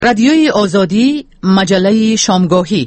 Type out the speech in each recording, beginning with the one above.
رادیوی آزادی، مجله شامگاهی.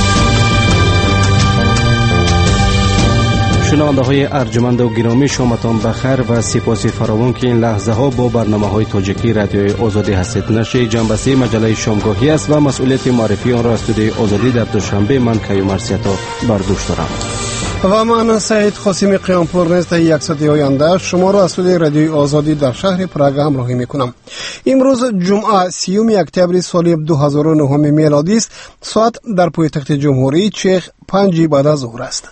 شنونده های ارجمند و گرامی، شامتان بخیر و سپاس فراوان که این لحظه ها با برنامه های تاجیکی رادیوی آزادی هستید. نشر جنبسته مجله شامگاهی است و مسئولیت معرفی آن را از استودیوی آزادی در دوشنبه من کیوم مرسیتا بر دوش دارم. و من سعید قاسمی قیامپور نیز در 100 آینده شما را از استودیوی رادیوی آزادی در شهر پراگ همراهی میکنم. امروز جمعه 30 اکتبر سال 2009 میلادی است. ساعت در پایتخت جمهوری چخ 5 بعد از ظهر است.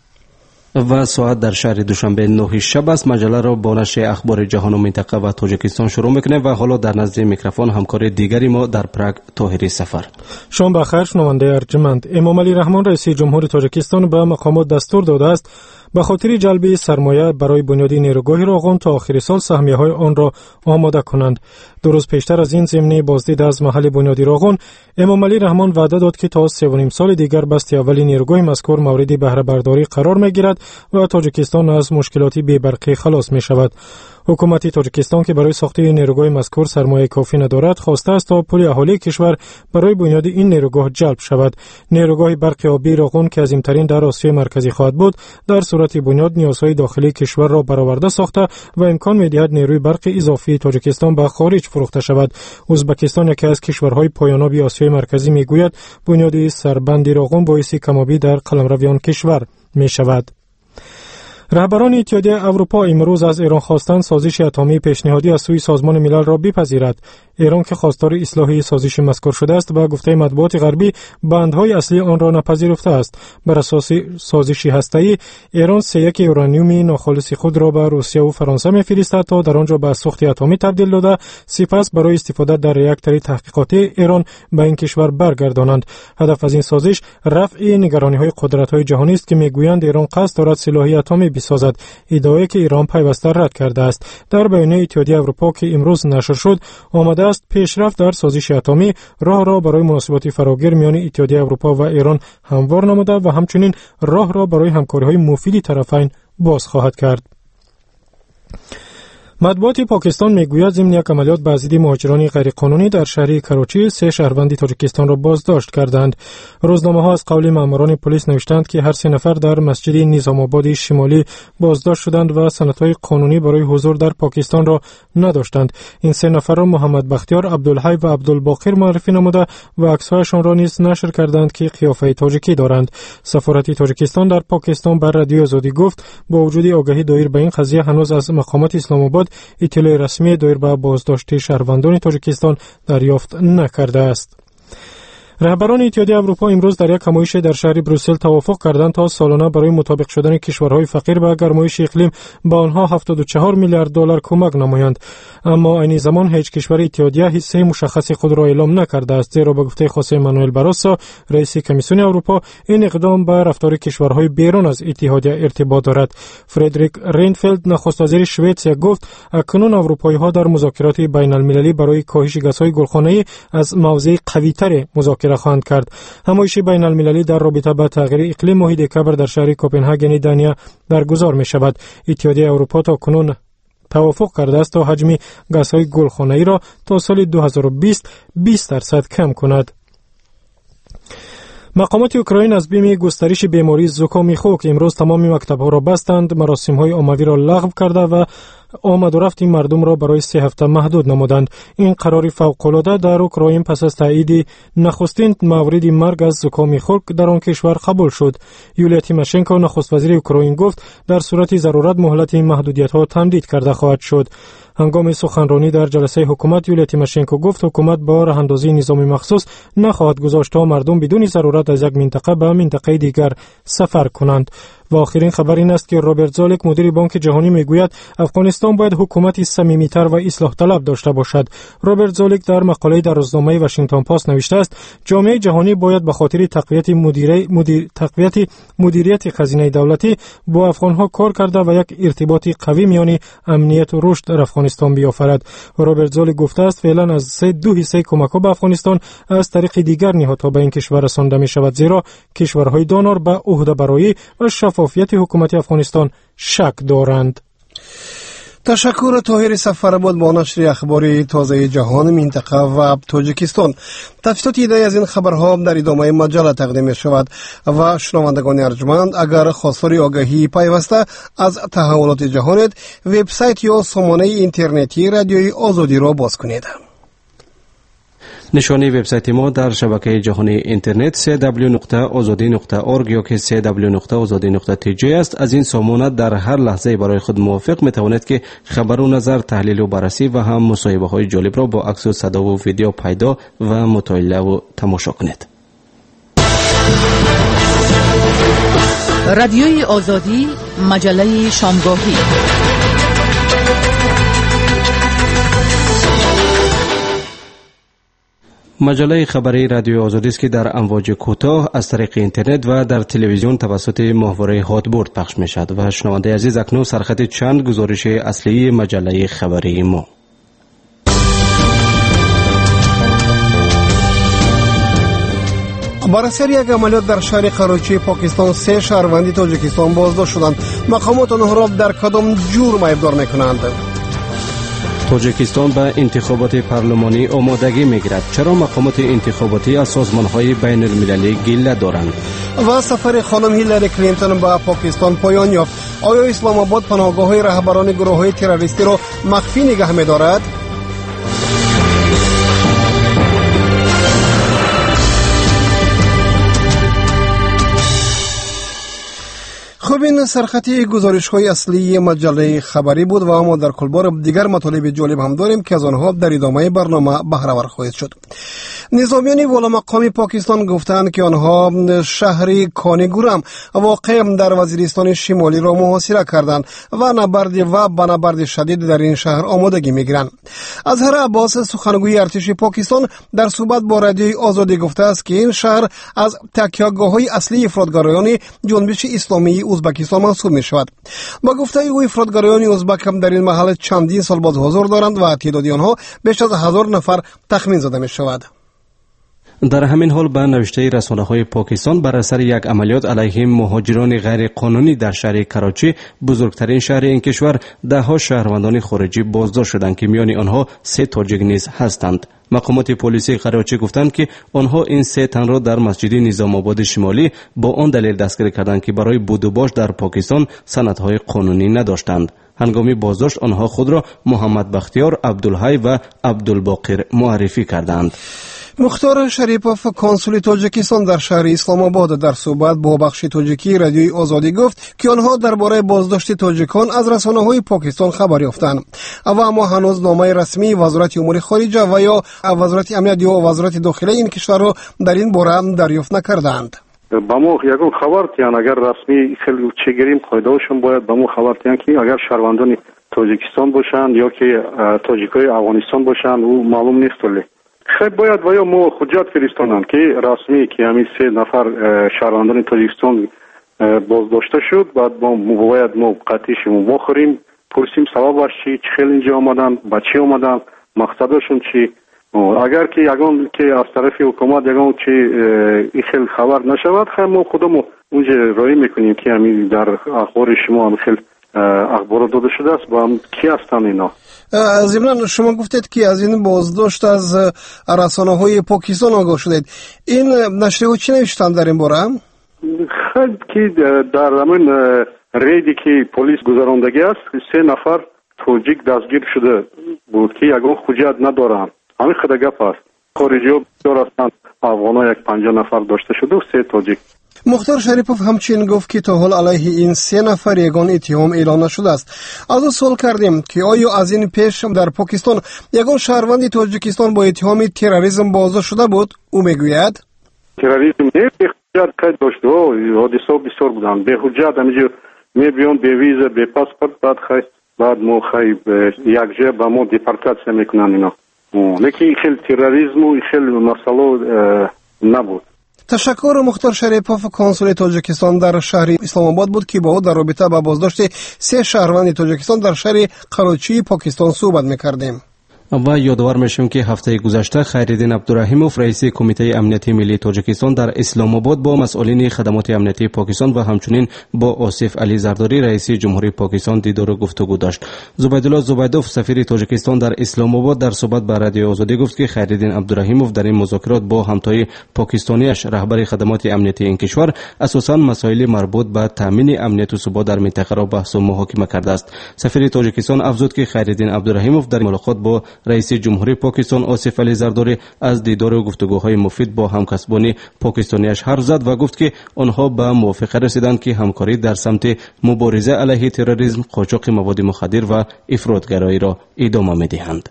و ساعت در شهر دوشنبه 9 شب است. مجله را با نشر اخبار جهان و منطقه و تاجیکستان شروع میکنیم و حالا در نزد میکروفون همکار دیگری ما در پراگ طاهری سفر. شام بخیر شنونده ارجمند. امامعلی رحمان رئیس جمهور تاجیکستان به مقامات دستور داده است به خاطر جلب سرمایه برای بنیاد نیروگاه راغون تا آخر سال سهمیه‌های آن را آماده کنند. 2 روز پیشتر از این ضمن بازدید از محل بنیاد راغون، امامعلی رحمان وعده داد که تا 3.5 سال دیگر بسته اولی نیروگاه مذکور مورد بهره برداری قرار میگیرد و تاجیکستان از مشکلات بی‌برقی خلاص می شود. حکومت تاجیکستان که برای ساخت نیروگاه مذکور سرمایه کافی ندارد، خواسته است تا پول اهالی کشور برای بنیاد این نیروگاه جلب شود. نیروگاه برق آبی راغون که عظیم‌ترین در آسیای مرکزی خواهد بود، در صورت بنیاد نیازهای داخلی کشور را برآورده ساخته و امکان می‌دهد نیروی برق اضافی تاجیکستان به خارج فروخته شود. ازبکستان یکی از کشورهای پایان‌یاب آسیای مرکزی می‌گوید بنیاد سربند راغون باعث کم‌آبی در قلمروی کشور می‌شود. رهبران اتحادیه اروپا امروز از ایران خواستند سازش اتمی پیشنهادی از سوی سازمان ملل را بپذیرد. ایران که خواستار اصلاح سازش مذکور شده است، با گفته مطبوعات غربی بندهای اصلی آن را نپذیرفته است. بر اساس سازش هسته‌ای، ایران 3 یورانیوم ناخالص خود را به روسیه و فرانسه می‌فرستد تا در آنجا به سوخت اتمی تبدیل داده، سپس برای استفاده در راکتور تحقیقاتی ایران به این کشور برگردانند. هدف از این سازش رفع نگرانی‌های قدرت‌های جهانی است که می‌گویند ایران قصد دارد سلاح اتمی بسازد، ادعایی که ایران پیوسته رد کرده است. در بیانیه اتحادیه اروپا که امروز نشر شد، آمده است پیشرفت در سازش اتمی راه را برای مناسبات فراگیر میان اتحادیه اروپا و ایران هموار نموده و همچنین راه را برای همکاری‌های مفید طرفین باز خواهد کرد. مطبوعات پاکستان میگوید ضمن یک عملیات به ضد مهاجران غیرقانونی در شهر کراچی 3 شهروند تاجیکستان را بازداشت کردند. روزنامه‌ها از قول ماموران پلیس نوشتند که هر 3 نفر در مسجد نظام آباد شمالی بازداشت شدند و سندهای قانونی برای حضور در پاکستان را نداشتند. این 3 نفر را محمد بختیار، عبدالحی و عبدالباقر معرفی نموده و عکس‌هایشان را نیز نشر کردند که قیافه تاجیکی دارند. سفارت تاجیکستان در پاکستان بر رادیو آزادی گفت با وجود آگاهی دایر به این قضیه هنوز از مقامات اسلام آباد اطلاع رسمی دایر به بازداشت شهروندان تاجیکستان دریافت نکرده است. رهبران اتحادیه اروپا امروز در یک همایش در شهر بروسل توافق کردند تا سالانه برای مطابق شدن کشورهای فقیر به گرمایش اقلیم به آنها 74 میلیارد دلار کمک نمایند. اما این زمان هیچ کشور اتحادیه حصه مشخص خود را اعلام نکرده است، زیرا به گفته خوسه مانوئل باروسو رئیس کمیسیون اروپا، این اقدام به رفتار کشورهای بیرون از اتحادیه ارتباط دارد. فردریک رینفلد نخست وزیر سوئیسیا گفت اکنون اروپایی‌ها در مذاکرات بین المللی برای کاهش گازهای گلخانه‌ای از موضع قوی‌تر مذاکره خواهند کرد. همایش بین المللی در رابطه با تغییر اقلیم ماه دکبر در شهر کوپنهاگن دانیا برگزار می شود. اتحادیه اروپا تا کنون توافق کرده است تا حجم گازهای گلخانه‌ای را تا سال 2020 20% کم کند. مقامات اوکراین از بیم گسترش بیماری زکام خوک امروز تمام مکتب‌ها را بستند، مراسم‌های عمومی را لغو کرده و آمد و رفت مردم را برای 3 هفته محدود نمودند. این قرار فوق‌العاده در اوکراین پس از تایید نخستین مورد مرگ از زکام خنک در آن کشور قبول شد. یولیا تیماشنکو نخست وزیر اوکراین گفت در صورت ضرورت مهلت این محدودیت‌ها تمدید کرده خواهد شد. هنگام سخنرانی در جلسه حکومت، یولیا تیماشنکو گفت حکومت با راهاندازی نظام مخصوص نخواهد گذاشت تا مردم بدون ضرورت از یک منطقه به منطقه دیگر سفر کنند. و آخرین خبر این است که رابرت زالک مدیر بانک جهانی میگوید افغانستان باید حکومتی صمیمیتر و اصلاح طلب داشته باشد. رابرت زالک در مقاله در روزنامه واشنگتن پست نوشته است جامعه جهانی باید به خاطر تقویت مدیریت خزینه دولتی با افغانها کار کرده و یک ارتباط قوی میان امنیت و رشد در افغانستان بیافرد. رابرت زالک گفته است فعلا از 2 حصه کمک‌ها به افغانستان از طریق دیگر نهادها به این کشور رسانده می شود، زیرا کشورهای دونور به عهده برایی و شفافیت حکومت افغانستان شک دارند. تشکر طاهر سفرآباد با نشر اخبار تازه جهان منطقه و تاجیکستان. تفصیلات ایده از این خبرها در ادامه مجله تقدیم می شود و شنوندگان ارجمند اگر خواستار آگاهی پیوسته از تحولات جهانید وبسایت یا سامانه اینترنتی رادیوی آزادی را باز کنید. نشانی وبسایت ما در شبکه جهانی اینترنت www.azadi.org یا که www.azadi.tj است. از این سامانه در هر لحظه برای خود موافق می توانید که خبر و نظر، تحلیل و بررسی و هم مصاحبه های جالب را با عکس و صدا و ویدیو پیدا و مطالعه و تماشا کنید. رادیوی آزادی، مجله شامگاهی. مجله خبری رادیو آزادی است که در امواج کوتاه از طریق اینترنت و در تلویزیون توسط ماهواره هاتبورد پخش می شود و شنونده عزیز اکنون سرخط چند گزارش اصلی مجله خبری ما. بر اثر یک عملیات در شهر قراچی پاکستان 3 شهروند تاجیکستان بازداشت شدند. مقامات آنها را در کدام جرم ایبدار می‌کنند؟ تاجیکستان به انتخابات پارلمانی آمادگی می‌گیرد. چرا مقامات انتخاباتی از سازمان‌های بین المللی گله دارند؟ و سفر خانم هیلاری کلینتون به پاکستان پایان یافت. آیا اسلام آباد پناهگاه‌های رهبران گروه‌های تروریستی را مخفی نگه می‌دارد؟ خب این سرخطی گزارش‌های اصلی مجله خبری بود و ما در کلبار دیگر مطالب جالب هم داریم که از آنها در ادامه برنامه بهره‌ور خواهید شد. نظامیان والا مقام پاکستان گفتند که آنها شهر کانگورم واقع در وزیرستان شمالی را محاصره کردند و نبرد شدید در این شهر آمادگی می‌گیرند. اظهر عباس سخنگوی ارتش پاکستان در صحبت با رادیوی آزادی گفته است که این شهر از تکیه‌گاه‌های اصلی افراطگرایان جنبش اسلامی ازبکستان محسوب می شود. با گفته او افراطگرایان ازبک هم در این محل چندین سال باز حضور دارند و تعداد آنها بیش از 1000 نفر تخمین زده می شود. در همین حال به نوشته رسانه‌های پاکستان بر اثر یک عملیات علیه مهاجران غیر قانونی در شهر کراچی، بزرگترین شهر این کشور، ده‌ها شهروندان خارجی بازداشت شدند که میان آنها 3 تاجیک نیز هستند. مقامات پلیسی کراچی گفتند که آنها این 3 تن را در مسجد نظام آباد شمالی با آن دلیل دستگیر کردند که برای بود و باش در پاکستان سندهای قانونی نداشتند. هنگامی بازداشت آنها خود را محمد بختیار، عبدالحی و عبدالباقر معرفی کردند. مختار شریپوف کنسول تاجیکستان در شهر اسلام آباد در صحبت با بخش تاجیکی رادیوی آزادی گفت که آنها درباره بازداشت تاجیکان از رسانه‌های پاکستان خبر یافتند و اما هنوز نامه رسمی وزارت امور خارجه و یا وزارت امنیت یا وزارت داخلی این کشور را در این باره دریافت نکردند. با ما یگان خبر تیان اگر رسمی خیلی چگیریم قاعده‌شون باید با ما خبر تیان که اگر شهروندان تاجیکستان باشند یا که تاجیکای افغانستان باشند او معلوم نیست ولی خیلی باید و یا ما حجت فرستانند که رسمی که همین 3 نفر شهروندان تاجیکستان بازداشته شد. بعد ما باید ما قطعیشون بخوریم، پرسیم سببش چی، خیلی اینجا آمدن، با چی آمدن، مقصدشون چی. اگر که یگان که از طرف حکومت یگان که این خیلی خبر نشود، خیلی ما خودمون اونجا رای میکنیم که همین در اخبار شما هم خیلی اخبار داده شده است با هم کی هستن اینا. ضمن شما گفتید که از این بازداشت از رسانه‌های پاکستان آگاه شدید. این نشریه‌ها چی نوشتند در این باره؟ خیلی که در همین ریدی که پلیس گذراندگی است 3 نفر تاجیک دستگیر شده بود که یگان حجت ندارن. همین خود گپ است. خارجی‌ها بسیار هستند، افغان‌ها یک 50 نفر داشته شده و 3 تاجیک. مختار شریپوف همچنین گفت که تا حال علیه این 3 نفر یگان اتهام اعلان نشده است. از او سوال کردیم که آیا از این پیش در پاکستان یگان شهروند تاجیکستان با اتهام تروریسم بازداشت شده بود؟ او میگوید تروریسم نه به حجت قید داشته و حادثه بسیار بودن. به حجت همینجا میبیان به ویزا به پاسپورت بعد ما خیلی یک جا با ما دیپارتاسیون میکنن اینا. لیکن خیلی تروریسم و خیلی مسئله نبود. تشکر مختار شریپوف کنسول تاجیکستان در شهر اسلام آباد بود که با او در رابطه با بازداشت 3 شهروند تاجیکستان در شهر قراچی پاکستان صحبت می‌کردیم. و یادآور میشیم که هفته گذشته خیرالدین عبدالرحیموف رئیس کمیته امنیتی ملی تاجیکستان در اسلام آباد با مسئولین خدمات امنیتی پاکستان و همچنین با آصف علی زرداری رئیس جمهوری پاکستان دیدار و گفتگو داشت. زبیدالله زبیدوف سفیر تاجیکستان در اسلام آباد در صحبت با رادیو آزادی گفت که خیرالدین عبدالرحیموف در این مذاکرات با همتای پاکستانیش رهبر خدمات امنیتی این کشور اساساً مسائل مربوط به تامین امنیت و ثبات در منطقه را بحث و محاکمه کرده است. سفیر تاجیکستان افزود که خیرالدین عبدالرحیموف در ملاقات با رئیس جمهوری پاکستان آصف علی زرداری از دیدار و گفتگوهای مفید با همکسبان پاکستانیش حرف زد و گفت که آنها به موافقه رسیدند که همکاری در سمت مبارزه علیه تروریسم، قاچاق مواد مخدر و افراطگرایی را ادامه می‌دهند.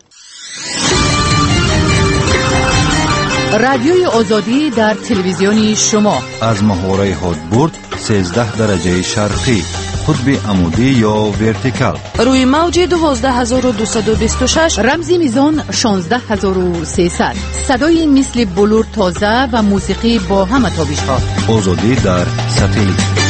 رادیوی آزادی در تلویزیون شما از محوره هادبورد 13 درجه شرقی، قطب عمودی یا ورتیکال، روی موج 12226، رمزی میزان 16300، صدای مثل بلور تازه و موسیقی با همه تابش‌ها. آزادی در ساتلیت.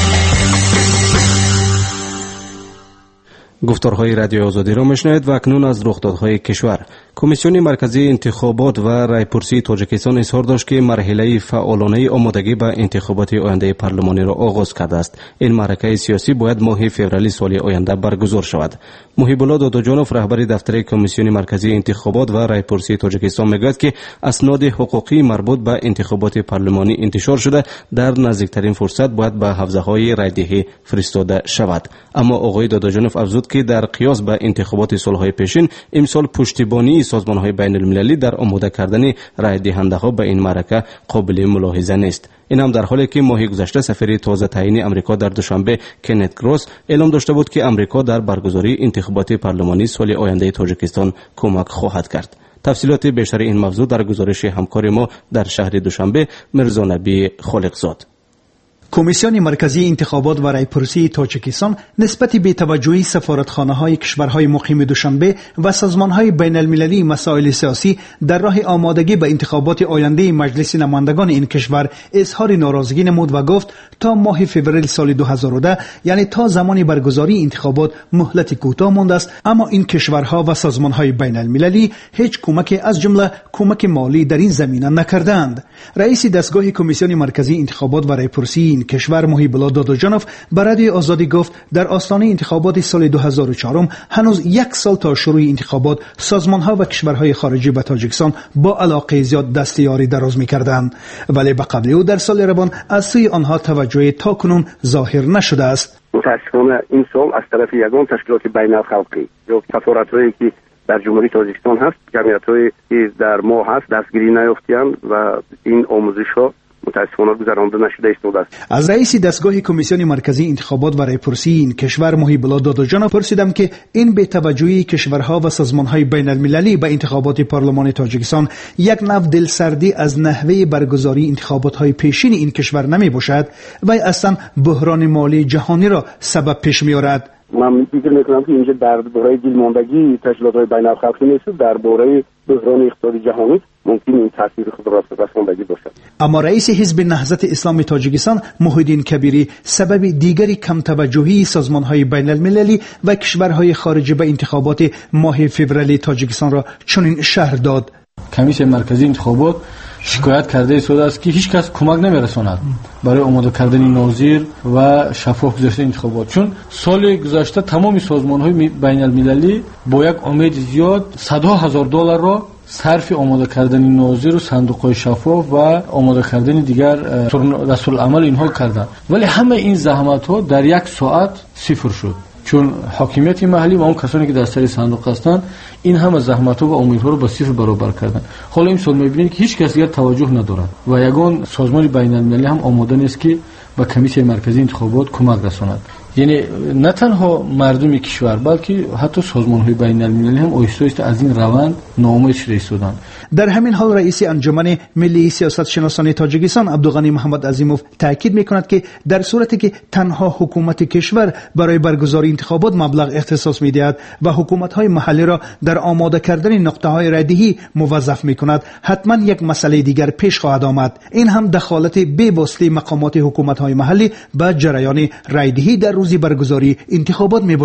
گفتارهای رادیو آزادی را میشنوید و اکنون از رخدادهای کشور. کمیسیون مرکزی انتخابات و رایپرسی تاجیکستان اظهار داشت که مرحله فعالانه آمادگی به انتخابات آینده پارلمانی را آغاز کرده است. این معرکه سیاسی باید ماه فوریه سال آینده برگزار شود. محیب الله داداجانوف رهبر دفتر کمیسیون مرکزی انتخابات و رایپرسی تاجیکستان میگوید که اسناد حقوقی مربوط به انتخابات پارلمانی انتشار شده در نزدیکترین فرصت باید به حوزه‌های رایدهی فرستاده شود. اما آقای داداجانوف افزود که در قیاس به انتخابات سالهای پیشین امسال پشتیبانی سازمان‌های بین المللی در آماده کردن رای دهنده‌ها به این معرکه قابل ملاحظه نیست. این هم در حالی که ماه گذشته سفیر تازه تعیین امریکا در دوشنبه کنت گروس اعلام داشته بود که امریکا در برگزاری انتخابات پارلمانی سال آینده تاجیکستان کمک خواهد کرد. تفصیلات بیشتر این موضوع در گزارش همکار ما در شهر دوشنبه مرزا نبی خالقزاد. کمیسیون مرکزی انتخابات و رایپرسی تاجیکستان نسبت بی‌توجهی سفارتخانه‌های کشورهای مقیم دوشنبه و سازمان‌های بین المللی مسائل سیاسی در راه آمادگی به انتخابات آینده مجلس نمایندگان این کشور اظهار ناراضگی نمود و گفت تا ماه فوریه سال 2010 یعنی تا زمان برگزاری انتخابات مهلت کوتاه مانده است، اما این کشورها و سازمان‌های بین المللی هیچ کمک از جمله کمک مالی در این زمینه نکردند. رئیس دستگاه کمیسیون مرکزی انتخابات و رایپرسی این کشور محیب الله داداجانوف به رادیو آزادی گفت در آستانه انتخابات سال 2004 هنوز یک سال تا شروع انتخابات سازمان‌ها و کشورهای خارجی به تاجیکستان با علاقه زیاد دستیاری دراز می‌کردند، ولی به قبل او در سال روان از سوی آنها توجه تاکنون ظاهر نشده است. متأسفانه این سال از طرف یگان تشکیلات بین‌الخلقی یا سفارت‌هایی که در جمهوری تاجیکستان هست، جمعیت‌هایی که در ما هست دستگیری نیافتند و این آموزش‌ها متاسفانه گذرانده نشده است. از رئیس دستگاه کمیسیون مرکزی انتخابات و رایپرسی این کشور محیب الله داداجانوف پرسیدم که این بی‌توجهی کشورها و سازمان‌های بین المللی به انتخابات پارلمان تاجیکستان یک نوع دلسردی از نحوه برگزاری انتخابات‌های پیشین این کشور نمی باشد و اصلا بحران مالی جهانی را سبب پیش می‌آورد. من فکر می‌کنم که اینجا درباره دیلماندگی تشکیلات‌های بین‌الخلقی نیست، درباره بحران اقتصادی جهانی ممکن این تاثیر خود را رساندگی باشد. اما رئیس حزب نهضت اسلامی تاجیکستان محیدین کبیری سبب دیگری کم توجهی سازمان‌های بین المللی و کشورهای خارجی به انتخابات ماه فوریه تاجیکستان را چنین شرح داد. کمیسیون مرکزی انتخابات شکایت کرده شده است که هیچ کس کمک نمی‌رساند برای آماده کردن ناظر و شفاف گذشته انتخابات، چون سال گذشته تمام سازمان‌های بین المللی با یک امید زیاد صدها هزار دلار را صرف آماده کردن ناظر و صندوق‌های شفاف و آماده کردن دیگر رسول عمل اینها کردند، ولی همه این زحمت‌ها در یک ساعت صفر شد، چون حاکمیت محلی و اون کسانی که در سر صندوق هستند این همه زحمت‌ها و امیدها رو به صفر برابر کردن. حالا این سال می‌بینید که هیچ کس دیگر توجه ندارد و یگان سازمان بین‌المللی هم آماده نیست که به کمیسیون مرکزی انتخابات کمک رساند. یعنی نه تنها مردم کشور بلکه حتی سازمان‌های بین‌المللی هم آهسته از این روند ناامید شده ایستادند. در همین حال رئیس انجمن ملی سیاست شناسان تاجیکستان عبدالغنی محمد عظیموف تاکید می‌کند که در صورتی که تنها حکومت کشور برای برگزاری انتخابات مبلغ اختصاص می‌دهد و حکومت‌های محلی را در آماده کردن نقطه‌های رایدهی موظف می‌کند، حتما یک مسئله دیگر پیش خواهد آمد. این هم دخالت بی‌واسطه مقامات حکومت‌های محلی به جریان رایدهی در روزی برگزاری انتخابات میباشد.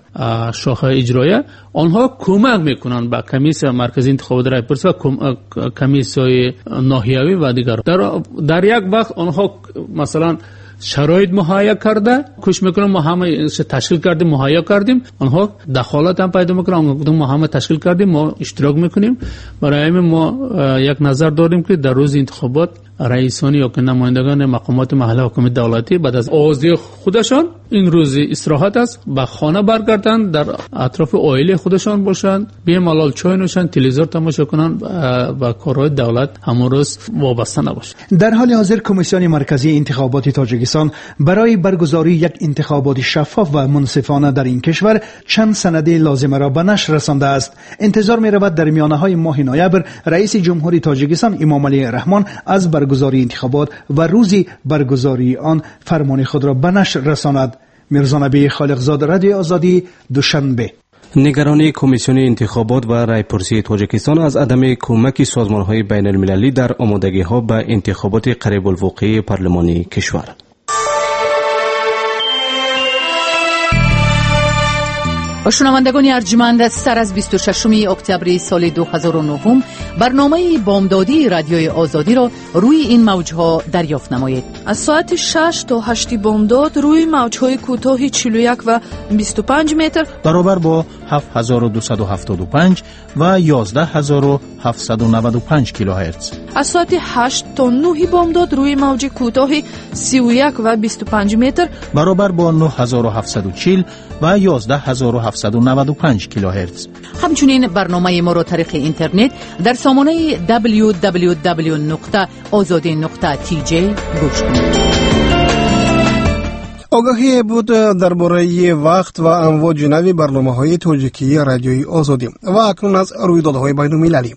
شاخه اجرایی آنها کمک میکنند به کمیسیون مرکزی انتخابات رای پرسی و کمیسیون ناحیوی و دیگر. در یک وقت آنها مثلا شرایط مهیا کرده کوشش میکنن ما همه تشکیل کردیم مهیا کردیم، آنها دخالت هم پیدا میکنن، ما همه تشکیل کردیم، ما اشتراک میکنیم. برای همین ما یک نظر داریم که در روز انتخابات رئیسان یا که نمایندگان مقامات محلی حکومت دولتی بعد از آغازی خودشان این روز استراحت است، به خانه برگردند، در اطراف عائله خودشان باشند، بیان ملال چای نوشن، تلویزیون تماشا کنند و کارهای دولت همون روز وابسته نباشند. در حال حاضر کمیسیون مرکزی انتخابات تاجیکستان برای برگزاری یک انتخابات شفاف و منصفانه در این کشور چند سند لازمه را به نشر رسانده است. انتظار می رود در میانه‌های ماه نوامبر رئیس جمهوری تاجیکستان امامعلی رحمان از برگزاری انتخابات و روز برگزاری آن فرمان خود را به نشر رساند. میرزا نبی خالقزاد، رادیو آزادی، دوشنبه. نگرانی کمیسیون انتخابات و رایپرسی تاجیکستان از عدم کمک سازمان‌های بین المللی در آمادگی‌ها به انتخابات قریب الوقوع پارلمانی کشور. شنوندگان ارجمند، سر از 26 اکتبر سال 2009 برنامه بامدادی رادیوی آزادی را روی این موجها دریافت نمایید. از ساعت 6 تا 8 بامداد روی موجهای کوتاه 41 و 25 متر برابر با 7275 و 11795 کیلوهرتز. از ساعت 8 تا 9 بامداد روی موج کوتاه 31 و 25 متر برابر با 9740 و 11795 کیلوهرتز. همچنین برنامه ما را طریق اینترنت در سامانه www.azadi.tj گوش کنید. آگاهی بود درباره وقت و امواج نوی برنامه‌های تاجیکی رادیوی آزادی و اکنون از رویدادهای بین‌المللی.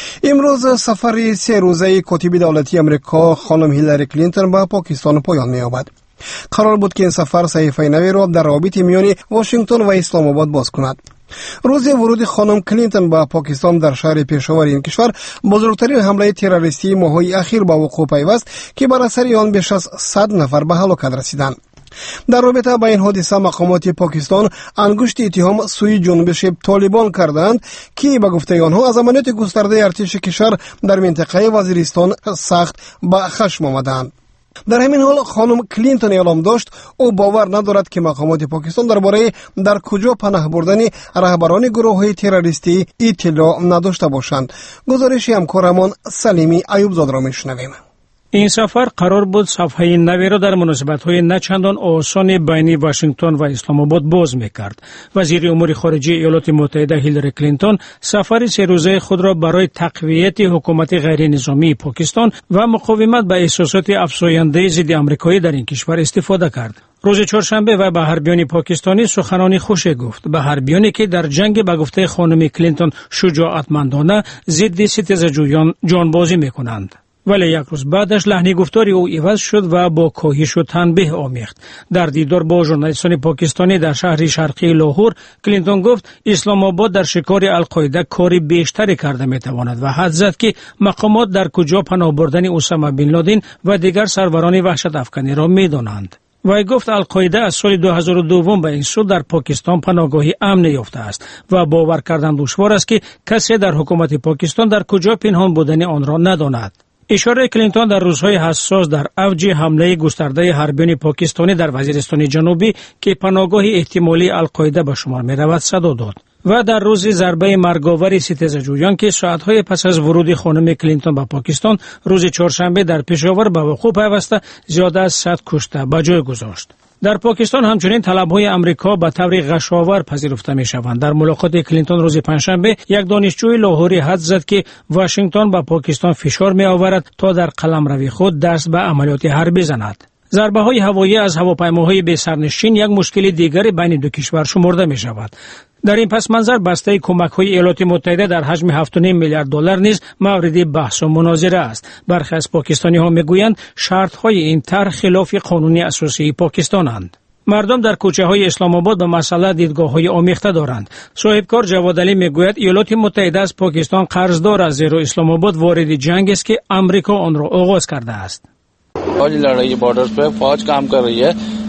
امروز سفر 3 روزه کاتب دولتی امریکا خانم هیلاری کلینتون به پاکستان پایان می‌یابد. قرار بود که این سفر صحیفه نوی را در رابطه میان واشنگتن و اسلام آباد باز کند. روز ورود خانم کلینتون به پاکستان در شهر پشاور این کشور بزرگترین حمله تروریستی ماه‌های اخیر به وقوع پیوست که بر اثر آن بیش از 100 نفر به هلاکت رسیدند. در رابطه با این حادثه مقامات پاکستان انگشت اتهام سوی جنبش طالبان کردند که به گفته آنها از عملیات گسترده ارتش کشور در منطقه وزیرستان سخت به خشم آمدند. در همین حال خانم کلینتون اعلام داشت او باور ندارد که مقامات پاکستان درباره در کجا پناه بردن رهبران گروه‌های تروریستی اطلاع نداشته باشند. گزارش همکارمان سلیمی ایوبزاده را میشنویم. این سفر قرار بود صفحه نوی را در مناسبت‌های نچندان آسان بین واشنگتن و اسلام آباد باز می‌کرد. وزیر امور خارجه ایالات متحده هیلاری کلینتون سفر 3 روزه خود را برای تقویت حکومت غیر نظامی پاکستان و مقاومت به احساسات افزاینده ضد آمریکایی در این کشور استفاده کرد. روز چهارشنبه و به حربیان پاکستانی سخنانی خوش گفت، به حربیانی که در جنگ به گفته خانم کلینتون شجاعتمندانه ضد ستیزجویان جانبازی می‌کنند. ولی یک روز بعدش لحنی گفتاری او عوض شد و با کاهش و تنبیه آمیخت. در دیدار با ژورنالیستان پاکستانی در شهر شرقی لاهور، کلینتون گفت اسلام آباد در شکار القاعده کاری بیشتری کرده میتواند و حد زد که مقامات در کجا پناه بردن اسامه بن لادن و دیگر سروران وحشت افکنی را میدانند. وی گفت القاعده از سال 2002 به این سو در پاکستان پناهگاهی امن یافته است و باور کردن دشوار است که کسی در حکومت پاکستان در کجا پنهان بودن آن را نداند. اشاره کلینتون در روزهای حساس در اوج حمله گسترده حربیان پاکستانی در وزیرستان جنوبی که پناهگاه احتمالی القاعده به شمار می رود صدا داد و در روز ضربه مرگاور ستیزجویان که ساعتهای پس از ورود خانم کلینتون به پاکستان روز چهارشنبه در پشاور به وقوع پیوسته زیاده از 100 کشته به جای گذاشت. در پاکستان همچنین طلب‌های آمریکا به طور غشاور پذیرفته می‌شوند. در ملاقات کلینتون روز پنجشنبه یک دانشجوی لاهوری حد زد که واشنگتن به پاکستان فشار می‌آورد تا در قلمروی خود دست به عملیات حربی زند. ضربه‌های هوایی از هواپیماهای بی سرنشین یک مشکل دیگر بین دو کشور شمرده می‌شود. در این پس منظر بسته کمک‌های ایالات متحده در حجم 7.5 میلیارد دلار نیز مورد بحث و مناظره است. برخی از پاکستانی‌ها می‌گویند شرط‌های این طرح خلاف قانون اساسی پاکستان‌اند. مردم در کوچه‌های اسلام آباد به مسئله دیدگاه‌های آمیخته دارند. صاحبکار جواد علی می‌گوید ایالات متحده از پاکستان قرضدار است زیرا اسلام آباد وارد جنگ است که آمریکا آن را آغاز کرده است. فوج लड़ाई है बॉर्डर्स पे फौज काम कर रही है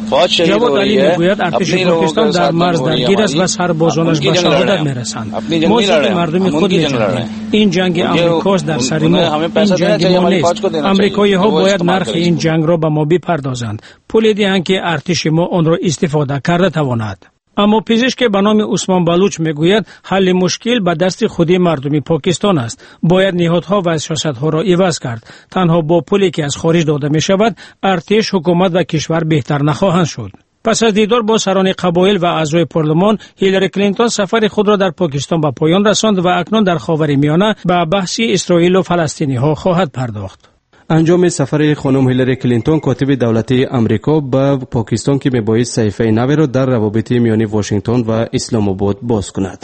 جواد علی میگوید ارتش پاکستان در مرز درگیر است و سربازانش به شهادت میرسند. ما ضد مردم خود میجنگیم. این جنگ امریکاست در سر ما. این جنگ ما نیست. امریکایی ها باید نرخ این جنگ را به ما بپردازند. پول دهند که ارتش ما آن را استفاده کرده تواند. اما پزشک به نام عثمان بلوچ میگوید حل مشکل به دست خودی مردم پاکستان است. باید نهادها و سیاستها را عوض کرد. تنها با پولی که از خارج داده می شود ارتش، حکومت و کشور بهتر نخواهند شد. پس از دیدار با سران قبایل و اعضای پارلمان، هیلاری کلینتون سفر خود را در پاکستان به پایان رساند و اکنون در خاورمیانه به بحث اسرائیل و فلسطینی ها خواهد پرداخت. انجام سفر خانم هیلاری کلینتون کاتب دولتی امریکا به پاکستان که میباید صحیفه نوی را در روابط میان واشنگتن و اسلام آباد باز کند.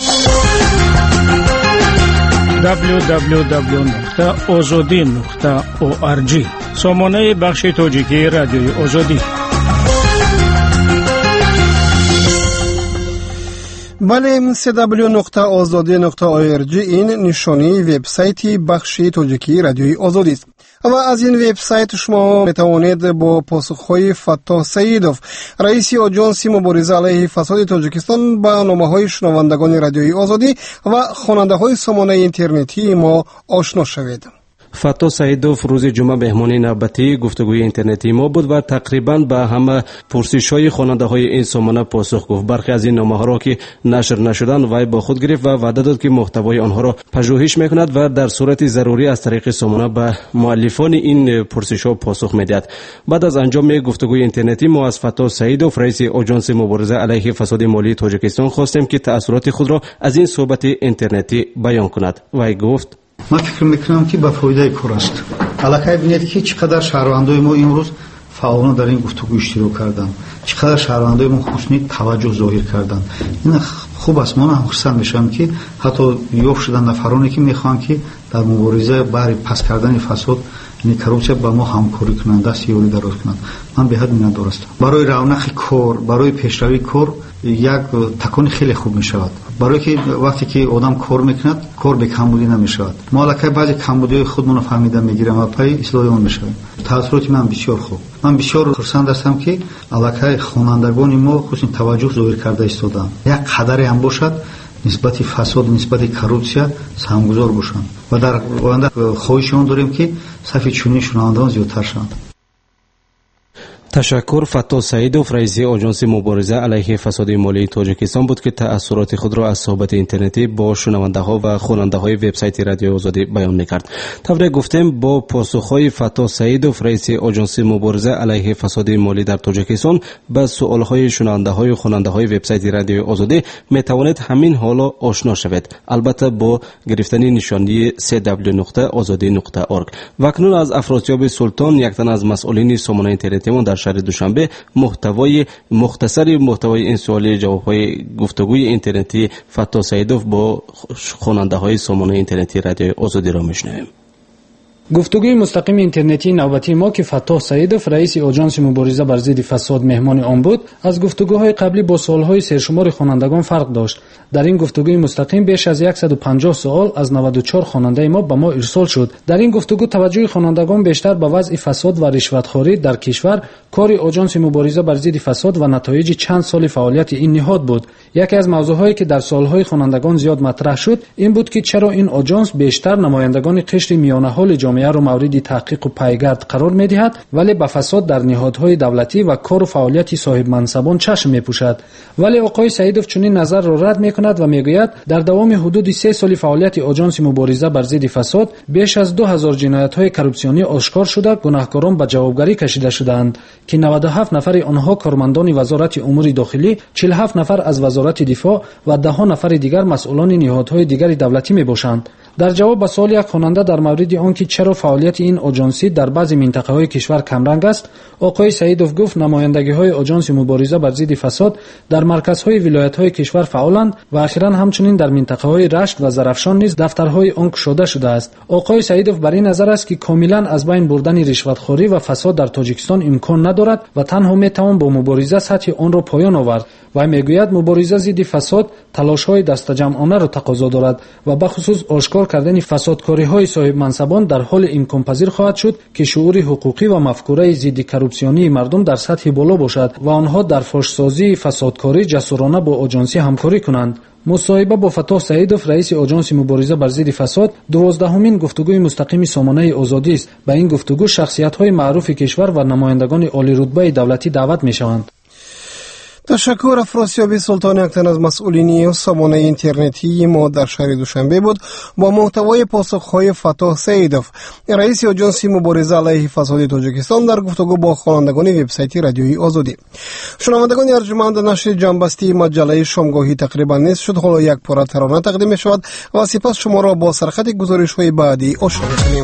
www.azadi.org سامانه بخش تاجیکی رادیوی آزادی. بله، www.azadi.org این نشانی وبسایت بخش تاجیکی رادیوی آزادی است. و از این وبسایت شما میتوانید با پاسخهای فتاح سعیدوف، رئیس آژانس مبارزه علیه فساد تاجیکستان، به نامه‌های شنوندگان رادیوی آزادی و خواننده‌های سامانه اینترنتی ما آشنا شوید. فتاح سعیدوف روز جمعه مهمان نوبتی گفتگوی اینترنتی ما بود و تقریبا به همه پرسش‌های خواننده‌های این سامانه پاسخ گفت. برخی از این نامه‌ها را که نشر نشدند وی با خود گرفت و وعده داد که محتوای آنها را پژوهش می‌کند و در صورت ضروری از طریق سامانه به مؤلفان این پرسش‌ها پاسخ می‌دهد. بعد از انجام گفتگوی اینترنتی ما از فتاح سعیدوف، رئیس آژانس مبارزه علیه فساد مالی تاجیکستان، خواستیم که تأثیرات خود را از این صحبت اینترنتی بیان کند. وی گفت: من فکر میکنم که به فایده کار است. علاقه ببینید که چقدر شهروندای ما امروز فعالانه در این گفتگو اشتراک کردند، چقدر شهروندای ما خصوصی توجه ظاهر کردند. این خوب است. من خوشحال میشم که حتی یافت شدن نفرانی که میخوان که در مبارزه برای پس کردن فساد یعنی کروپسیا با ما همکاری کنند، دست یاری دراز کنند. من به حد می‌دانم درست. برای رونق کار، برای پیشروی کار یک تکان خیلی خوب میشود. برای که وقتی که آدم کار میکند، کار به کمبودی نمیشود. ما علاقه بعضی کمبودی خودمون فهمیده میگیریم و پای اصلاح اون میشویم. تاثیرات من بسیار خوب. من بسیار خرسند هستم که علاقه خوانندگان ما خصوصا توجه ظاهر کرده ایستادند. یک قدری هم باشد نسبت فساد، نسبت کروپسیا سهمگذار باشند و در آینده خواهشمون داریم که صف چونی شنوندگان زیادتر شوند. تشکر. فتاح سعیدوف، رئیس آژانس مبارزه علیه فساد مالی تاجیکستان بود که تأثیرات خود را از صحبت اینترنتی با شنونده‌ها و خواننده‌های وبسایت رادیو آزادی بیان می‌کرد. طبعا گفتیم با پاسخ‌های فتاح سعیدوف، رئیس آژانس مبارزه علیه فساد مالی در تاجیکستان، به سوال‌های شنونده‌های و خواننده‌های وبسایت رادیو آزادی می‌توانید همین حالا آشنا شوید، البته با گرفتن نشانی www.azadi.org. و اکنون از افراسیاب سلطان، یک تن از مسئولین سامانه اینترنتی ما در شهر دوشنبه، محتوای این سوال جواب‌های گفتگوی اینترنتی فتاح سعیدوف با خواننده‌های سامانه اینترنتی رادیو آزادی را میشنویم. گفتگوی مستقیم اینترنتی نوبتی ما که فتاح سعیدوف، رئیس آژانس مبارزه بر ضد فساد مهمان آن بود، از گفتگوهای قبلی با سوالهای سرشمار خوانندگان فرق داشت. در این گفتگوی مستقیم بیش از 150 سوال از 94 خواننده ما به ما ارسال شد. در این گفتگو توجه خوانندگان بیشتر به وضع فساد و رشوتخواری در کشور، کار آژانس مبارزه بر ضد فساد و نتایج چند سال فعالیت این نهاد بود. یکی از موضوعهایی که در سوالهای خوانندگان زیاد مطرح شد این بود که چرا این آژانس بیشتر نمایندگان قشر میانه حال جامعه را مورد تحقیق و پیگرد قرار می‌دهد، ولی به فساد در نهادهای دولتی و کار و فعالیت صاحب منصبان چشم می‌پوشد. ولی آقای سعیدوف چنین نظر را رد می‌کند و می‌گوید در دوام حدود 3 سال فعالیت آژانس مبارزه بر ضد فساد بیش از 2000 جنایت‌های کروپسیونی آشکار شده، گناهکاران به جوابگری کشیده شدند که 97 نفر آنها کارمندان وزارت امور داخلی، 47 نفر از وزارت دفاع و 10 نفر دیگر مسئولان نهادهای دیگر دولتی میباشند. در جواب به سوال یک خواننده در مورد آنکه چرا فعالیت این آژانسی در بعضی منطقه‌های کشور کمرنگ است، آقای سعیدوف گفت نمایندگی‌های آژانس مبارزه بر ضد فساد در مرکزهای ولایت‌های کشور فعالند و اخیراً همچنین در منطقه‌های رشت و زرافشان نیز دفترهای آن گشوده شده است. آقای سعیدوف بر این نظر است که کاملاً از بین بردن رشوتخواری و فساد در تاجیکستان امکان ندارد و تنها میتوان با مبارزه سطح آن را پایان آورد. و میگوید مبارزه ضد فساد تلاش‌های دستجمعانه را تقاضا دارد و به خصوص آشکار کردن فسادکاری‌های صاحب منصبان در حال امکان‌پذیر خواهد شد که شعور حقوقی و مفکوره ضد کروپسیونی مردم در سطح بالا باشد و آنها در فحش‌سازی فسادکاری جسورانه با آژانسی همکاری کنند. مصاحبه با فتاح سعیدوف رئیس آژانس مبارزه بر ضد فساد 12مین گفتگوی مستقیم سامانه آزادی است. به این گفتگو شخصیت‌های معروف کشور و نمایندگان عالی رتبه دولتی دعوت می‌شوند. تشکر. افراسیابی سلطان اکتن از مسئولین سامانه اینترنتی ما در شهر دوشنبه بود با محتوای پاسخهای فتاح سعیدوف رئیس آژانس مبارزه علیه فساد تاجیکستان در گفتگو با خوانندگان وبسایت رادیوی آزادی. شنوندگان ارجمند، نشر جنبستی مجله شامگاهی تقریبا نیست شد. حالا یک پاره ترانه تقدیم می شود و سپس شما را با سرخط گزارش‌های بعدی آشنا می‌کنیم.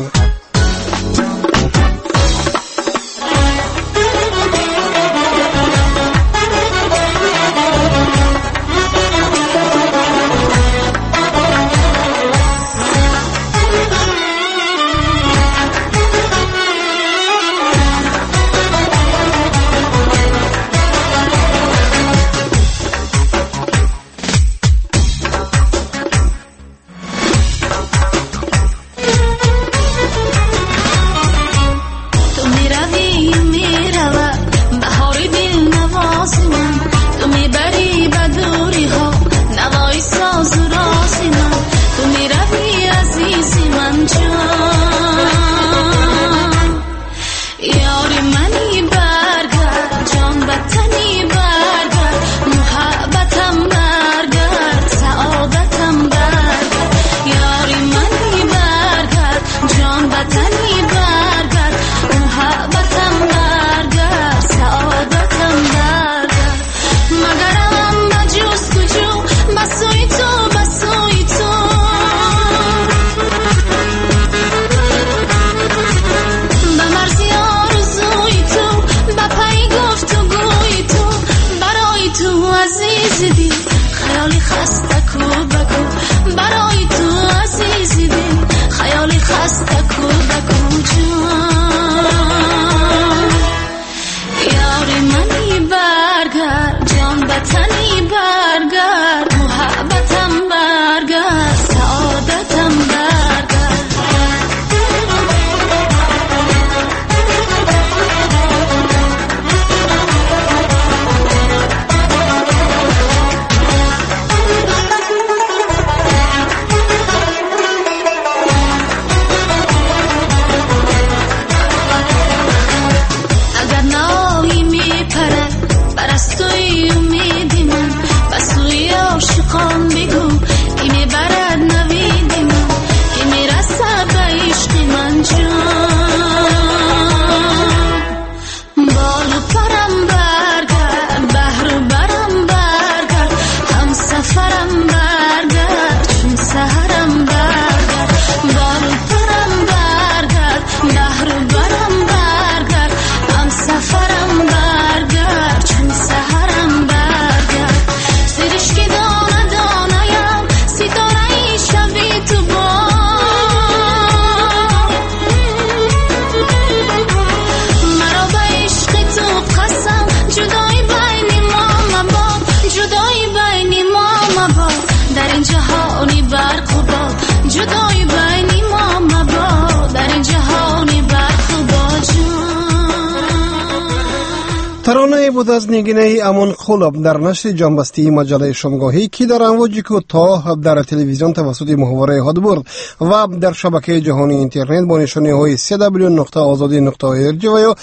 ترانه بود از نگینه امان قلب در نشر جنبستی مجله شامگاهی که در امواج کوتاه در تلویزیون توسط محوره هات برد و در شبکه جهانی اینترنت با نشانی های www.azadi.org و یا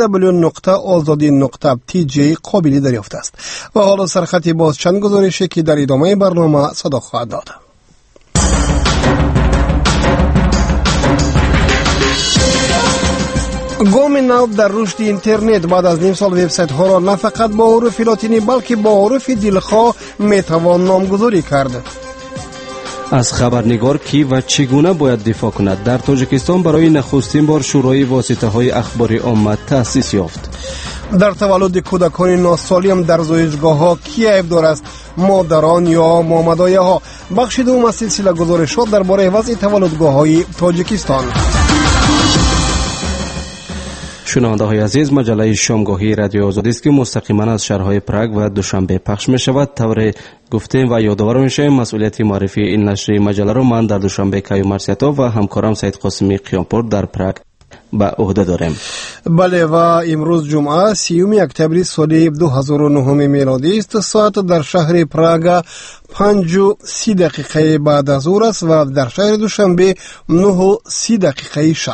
www.azadi.tj قابل دریافت است. و حالا سرخطی باز چند گزارشی که در ادامه برنامه صدا خواهد داد. گام نو در رشد اینترنت بعد از نیم سال وبسایت ها را نه فقط با حروف لاتینی بلکه با حروف دلخواه میتوان نامگذاری کرد. از خبرنگار کی و چگونه باید دفاع کند؟ در تاجیکستان برای نخستین بار شورای واسطه های اخباری عامه تأسیس یافت. در تولد کودکان ناسالم در زایجگاه ها کی عیبدار است؟ مادران یا مامدایه ها؟ بخش دوم از سلسله گزارشات درباره وضع تولدگاه های تاجیکستان. شنونده‌های عزیز، مجله شامگاهی رادیو آزادی است که مستقیما از شهرهای پراگ و دوشنبه پخش می‌شود. طور گفتیم و یادآور می‌شیم مسئولیت معرفی این نشر مجله را من در دوشنبه کیو مرسیتا و همکارم سید قاسمی قیامپور در پراگ به عهده داریم. بله، و امروز جمعه 30 اکتبر سال 2009 میلادی است. ساعت در شهر پراگ 5:30 بعد از ظهر است و در شهر دوشنبه 9:30 شب.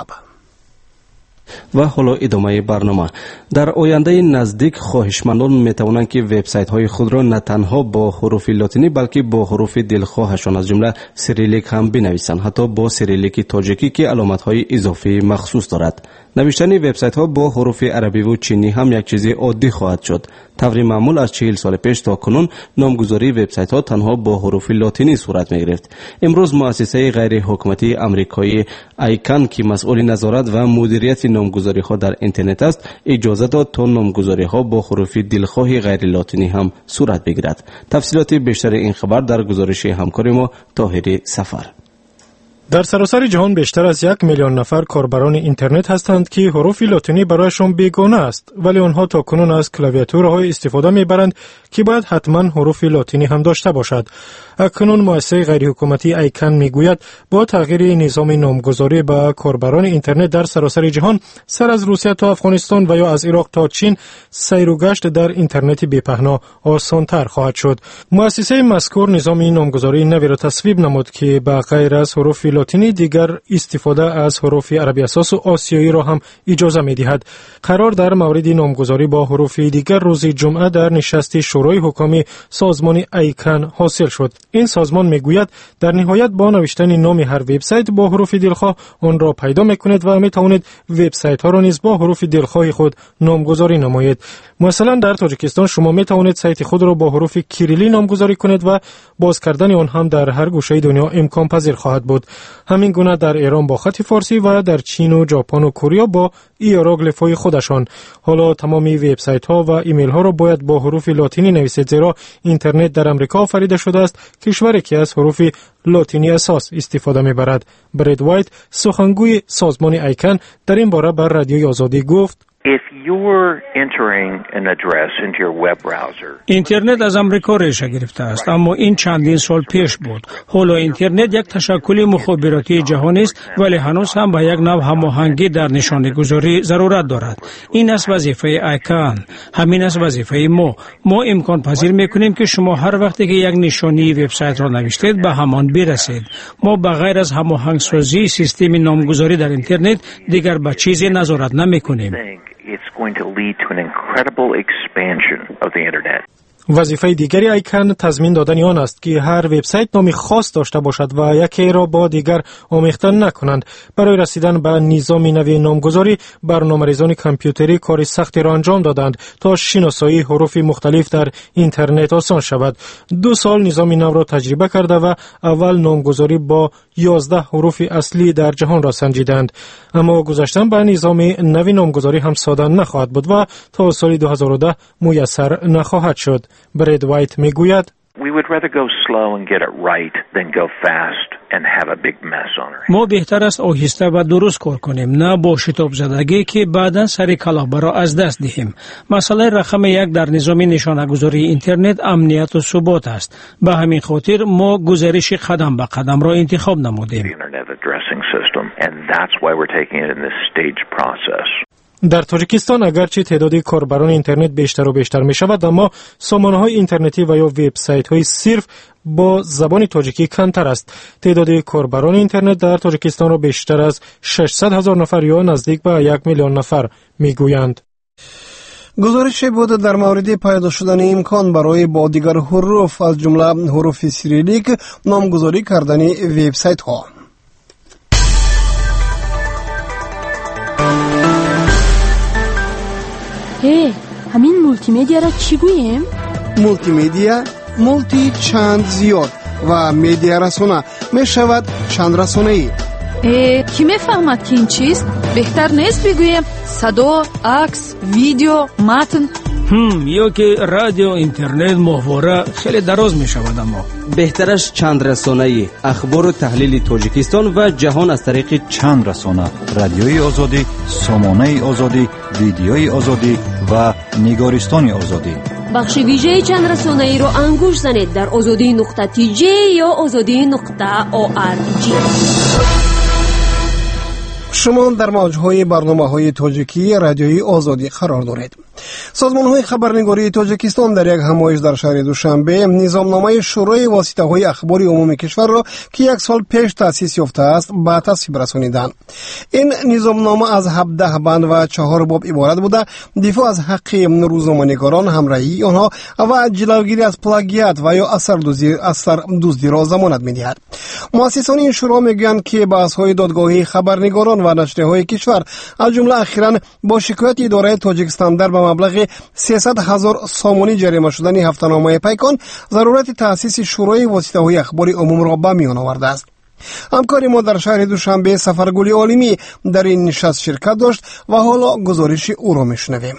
و حالا ادامه برنامه. در آینده نزدیک خواهشمندان میتوانند که وبسایت های خود را نه تنها با حروف لاتینی بلکه با حروف دلخواهشان از جمله سریلیک هم بنویسند، حتی با سریلیک تاجیکی که علامت های اضافی مخصوص دارد. نوشتن وبسایت ها با حروف عربی و چینی هم یک چیز عادی خواهد شد. طور معمول از 40 سال پیش تا کنون نامگذاری وبسایت ها تنها با حروف لاتینی صورت می گرفت. امروز مؤسسه غیر حکومتی آمریکایی آیکان که مسئول نظارت و مدیریت نامگذاری ها در اینترنت است، اجازه داد تا نامگذاری ها با حروف دلخواه غیر لاتینی هم صورت بگیرد. تفصیلات بیشتر این خبر در گزارش همکار ما طاهر سفر. در سراسر جهان بیشتر از 1 میلیون نفر کاربران اینترنت هستند که حروف لاتینی برایشان بیگانه است، ولی آنها تاکنون از کلاویاتورهای استفاده میبرند که باید حتما حروف لاتینی هم داشته باشد. اکنون مؤسسه غیر حکومتی آیکان میگوید با تغییر نظام نامگذاری به کاربران اینترنت در سراسر جهان، سر از روسیه تا افغانستان و یا از عراق تا چین، سیر و گشت در اینترنت بی‌پهنا آسان‌تر خواهد شد. مؤسسه مذکور نظام نامگذاری نوی را تصویب نمود که به غیر از حروف لاتینی دیگر استفاده از حروف عربی اساس و آسیایی را هم اجازه می‌دهد. قرار در مورد نامگذاری با حروف دیگر روز جمعه در نشست شورای حکامی سازمان آیکان حاصل شد. این سازمان میگوید در نهایت با نوشتن نام هر وبسایت با حروف دلخواه آن را پیدا می‌کند و می‌تواند وبسایت ها را نیز با حروف دلخواه خود نامگذاری نماید. مثلا در تاجیکستان شما می‌توانید سایت خود را با حروف کریلی نامگذاری کنید و باز کردن آن هم در هر گوشه دنیا امکان پذیر خواهد بود. همین گونه در ایران با خط فارسی و در چین و ژاپن و کره با هیروگلیف‌های خودشان. حالا تمامی وبسایت‌ها و ایمیل‌ها را باید با حروف لاتینی نویسید، زیرا اینترنت در آمریکا آفریده شده است، کشوری که از حروف لاتینی اساس استفاده می‌برد. برد وایت، سخنگوی سازمان آیکان، در این باره بر رادیوی آزادی گفت: اینترنت از آمریکا ریشه گرفته است، اما این چندین سال پیش بود. حالا اینترنت یک تشکل مخابراتی جهانی است، ولی هنوز هم به یک نوع هماهنگی در نشانه‌گذاری ضرورت دارد. این است وظیفه آیکان، همین است وظیفه ما امکان پذیر می‌کنیم که شما هر وقتی که یک نشانی وبسایت را نوشتید به همان برسید. ما بغیر از هماهنگسازی سیستم نامگذاری در اینترنت دیگر به چیزی نظارت نمی‌کنیم. It's going to lead to an incredible expansion of the internet. وظیفه دیگری آیکان تضمین دادن آن است که هر وبسایت نام خاص داشته باشد و یکی را با دیگر آمیخته نکنند. برای رسیدن به نظام نوی نامگذاری، برنامه‌ریزان کامپیوتری کار سختی را انجام دادند تا شناسایی حروف مختلف در اینترنت آسان شود. 2 سال نظام نو را تجربه کرده و اول نامگذاری با 11 حروف اصلی در جهان را سنجیدند. اما گذاشتن به نظام نوی نامگذاری هم ساده نخواهد بود و تا سال 2010 میسر نخواهد شد. برد وایت میگوید: ما بهتر است آهسته و درست کار کنیم، نه با شتاب زدگی که بعدا سر کلاه را از دست دهیم. مسئله رقم 1 در نظام نشانه‌گذاری اینترنت امنیت و ثبات است. به همین خاطر ما گزارش قدم به قدم را انتخاب نمودیم. در تاجیکستان اگرچه تعداد کاربران اینترنت بیشتر و بیشتر می شود، اما سامانه‌های اینترنتی و یا وبسایت‌های صرف با زبان تاجیکی کمتر است. تعداد کاربران اینترنت در تاجیکستان را بیشتر از 600,000 نفر یا نزدیک به 1 میلیون نفر میگویند. گزارش بود در مورد پیدا شدن امکان برای با دیگر حروف از جمله حروف سیریلیک نامگذاری کردن وبسایت‌ها. همین مولتی مدیا را چی گوییم؟ مولتی مدیا، مولتی چند زیاد و مدیا رسانه می شود چند رسانه‌ای. کی میفهمد که این چیست؟ بهتر نیست بگویم صدا، عکس، ویدیو، متن. یا که رادیو، اینترنت، ماهواره خیلی دراز می شود. اما بهترش چند رسانه‌ای اخبار و تحلیل تاجیکستان و جهان از طریق چند رسانه: رادیوی آزادی، سامانه آزادی، ویدیوی آزادی و نگارستان آزادی. بخش ویژه چند رسانه‌ای رو انگوش زنید در azadi.tj یا azadi.org. شما در موج‌های برنامه‌های تاجیکی رادیوی آزادی قرار دارید. سازمان‌های خبرنگاری تاجیکستان در یک همایش در شهر دوشنبه نظامنامه شورای واسطه‌های اخباری عمومی کشور را که یک سال پیش تأسیس یافته است به تصویب رسانیدند. این نظامنامه از 17 بند و 4 باب عبارت بوده دفاع از حق روزنامه‌نگاران، همراهی آنها و جلوگیری از پلاگیات و یا اثردوزی را ضمانت می‌دهد. مؤسسان این شورا میگویند که بحث‌های دادگاهی خبرنگاران و نشریه‌های کشور از جمله اخیراً با شکایت اداره تاجیکستان در به مبلغ 300,000 سامانی جریمه شدن هفته‌نامه پیکان ضرورت تأسیس شورای واسطه‌های اخباری عموم را به میان آورده است. همکار ما در شهر دوشنبه سفرگل عالمی در این نشست شرکت داشت و حالا گزارش او را میشنویم.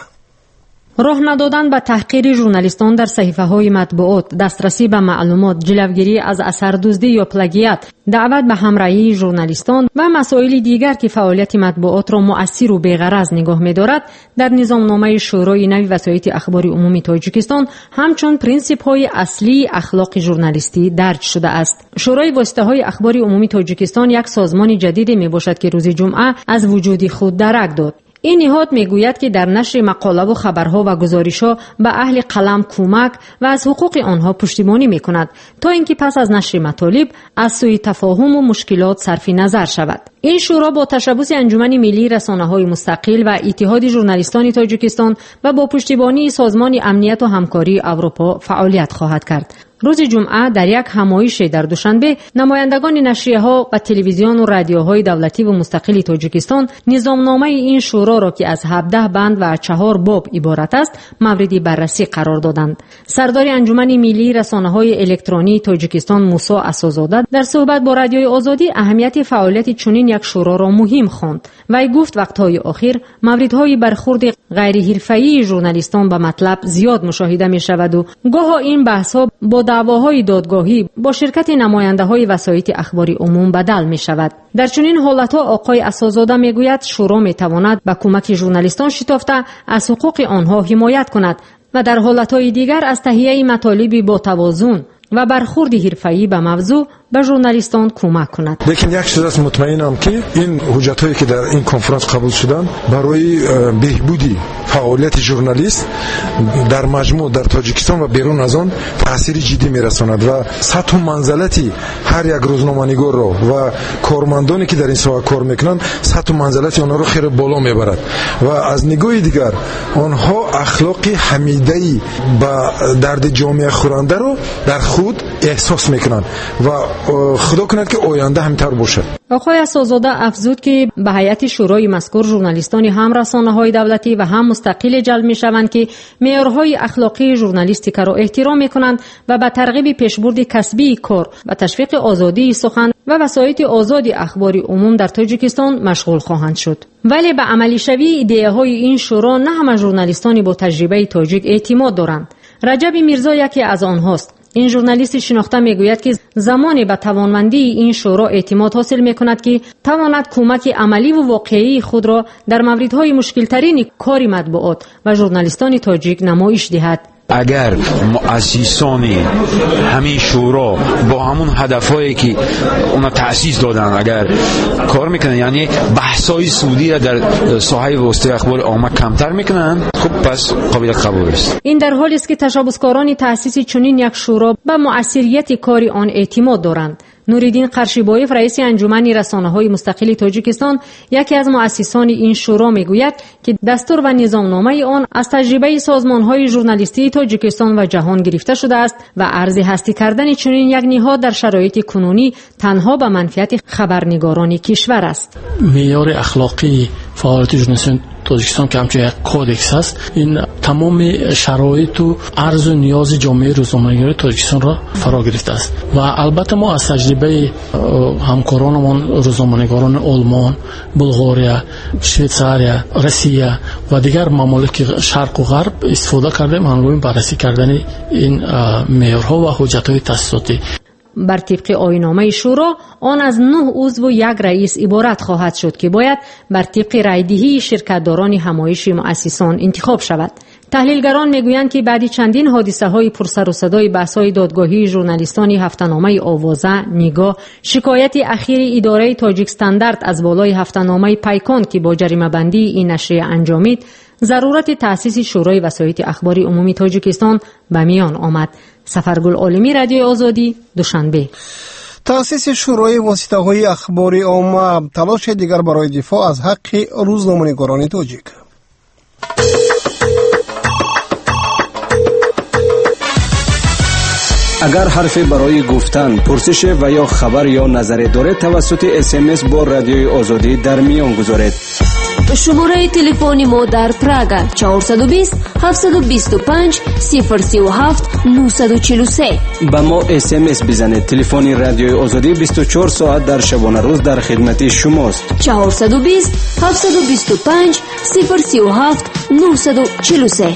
راه ندادن به تحقیر ژورنالیستان در صحیفه‌های مطبوعات، دسترسی به معلومات، جلوگیری از اثردوزی یا پلاگیات، دعوت به همراهی ژورنالیستان و مسائل دیگر که فعالیت مطبوعات را مؤثر و بی‌غرض نگاه می‌دارد، در نظامنامه شورای نوی وسایط اخباری عمومی تاجیکستان همچون پرینسیپ‌های اصلی اخلاق ژورنالیستی درج شده است. شورای واسطه‌های اخباری عمومی تاجیکستان یک سازمان جدید میباشد که روز جمعه از وجود خود درک داد. این نهاد میگوید که در نشر مقاله و خبرها و گزارش‌ها به اهل قلم کمک و از حقوق آنها پشتیبانی میکند تا اینکه پس از نشر مطالب از سوء تفاهم و مشکلات صرف نظر شود. این شورا با تشبث انجمن ملی رسانه‌های مستقل و اتحاد ژورنالیستان تاجیکستان و با پشتیبانی سازمان امنیت و همکاری اروپا فعالیت خواهد کرد. روز جمعه در یک همایش در دوشنبه نمایندگان نشریه‌ها و تلویزیون و رادیوهای دولتی و مستقل تاجیکستان نظامنامه این شورا را که از 17 بند و 4 باب عبارت است مورد بررسی قرار دادند. سردار انجمن ملی رسانه‌های الکترونی تاجیکستان موسی اساس‌زاده در صحبت با رادیوی آزادی اهمیت فعالیت چنین یک شورا را مهم خواند. وی گفت وقت‌های اخیر موردهای برخورد غیر حرفه‌ای ژورنالیستان به مطلب زیاد مشاهده می‌شود و گاه این بحث‌ها با دعواهای دادگاهی با شرکت نماینده‌های وسایط اخباری عموم بدل می‌شود. در چنین حالت‌ها آقای اساس‌زاده می‌گوید شورا می‌تواند با کمک ژورنالیستان شتافته از حقوق آنها حمایت کند و در حالت‌های دیگر از تهیه مطالبی با توازن و برخورد حرفه‌ای به موضوع به ژورنالیستان کمک کند. لیکن یک چیز است مطمئنم که این حجت‌هایی که در این کنفرانس قبول شدن برای بهبودی فعالیت ژورنالیست در مجموع در تاجیکستان و بیرون از آن تأثیر جدی می‌رساند و سطح و منزلتی هر یک روزنامه‌نگار را و کارمندانی که در این ساحه کار می‌کنند سطح و منزلتی آنها را خیلی بالا می‌برد و از نگاه دیگر آنها اخلاق حمیده‌ای با درد جامعه خورنده را در خود احساس می‌کنند و خدا کند که آینده همینطور باشه. آقای اساس‌زاده افزود که به هیئت شورای مذکور ژورنالیستان هم رسانه‌های دولتی و هم مستقل جلب می‌شوند که معیارهای اخلاقی ژورنالیستیک را احترام می‌کنند و به ترغیب پیشبرد کسبی کار و تشویق آزادی سخن و وسایط آزادی اخباری عموم در تاجیکستان مشغول خواهند شد. ولی به عملی شوی ایده‌های این شورا نه همه ژورنالیستان با تجربه تاجیک اعتماد دارند. رجب میرزا یکی از آنهاست. این ژورنالیست شناخته میگوید که زمانی به توانمندی این شورا اعتماد حاصل میکند که تواند کمک عملی و واقعی خود را در موردهای مشکل‌ترین کار مطبوعات و ژورنالیستان تاجیک نمایش دهد. اگر مؤسسان همین شورا با همون هدفهایی که اونا تأسیس دادن اگر کار میکنن، یعنی بحث‌های سودی را در ساحه واسطه اخبار عامه کمتر میکنن، خب پس قابل قبول است. این در حالی است که تشبثکاران تأسیس چنین یک شورا به مؤثریت کار آن اعتماد دارند. نوریدین قرشیبایف رئیس انجمن رسانه‌های مستقل تاجیکستان یکی از مؤسسان این شورا میگوید که دستور و نظامنامه آن از تجربه سازمان‌های ژورنالیستی تاجیکستان و جهان گرفته شده است و ارزی هستی کردن چنین یک نهاد در شرایط کنونی تنها به منفعت خبرنگاران کشور است. معیار اخلاقی فعالیت ژورنالیستی تاجیکستان که همچون یک کودکس است، این تمام شرایط و عرض و نیاز جامعه روزنامه‌نگاری تاجیکستان را فرا گرفته است. و البته ما از تجربه همکارانمان روزنامه‌نگاران آلمان، بلغاریا، شویتزاریا، روسیه و دیگر ممالک شرق و غرب استفاده کردیم هنگام بررسی کردن این معیارها و حجت‌های تأسیساتی. بر طبق آیین‌نامه شورا آن از 9 عضو و 1 رئیس عبارت خواهد شد که باید بر طبق رایدهی شرکتداران همایش مؤسسان انتخاب شود. تحلیلگران میگویند که بعد چندین حادثه‌های پرسر و صدای بحث‌های دادگاهی ژورنالیستان هفته‌نامه آوازه، نگاه، شکایت اخیر اداره تاجیک استاندارد از بالای هفته‌نامه پیکان که با جریمه بندی این نشریه انجامید، ضرورت تأسیس شورای وسایط اخباری عمومی تاجیکستان به میان آمد. سفرگل عالمی، رادیوی آزادی، دوشنبه. تأسیس شورای واسطه‌های اخباری عامه تلاش دیگر برای دفاع از حق روزنامه‌نگاران تاجیک. اگر حرفی برای گفتن، پرسش و یا خبر یا نظری دارید توسط SMS با رادیوی آزادی در میان گذارید. شماره تلفن ما در پراگ 420 725 037 943. با ما SMS بزنید. تلفن رادیوی آزادی 24 ساعت در شبانه روز در خدمت شماست. 420 725 037 943.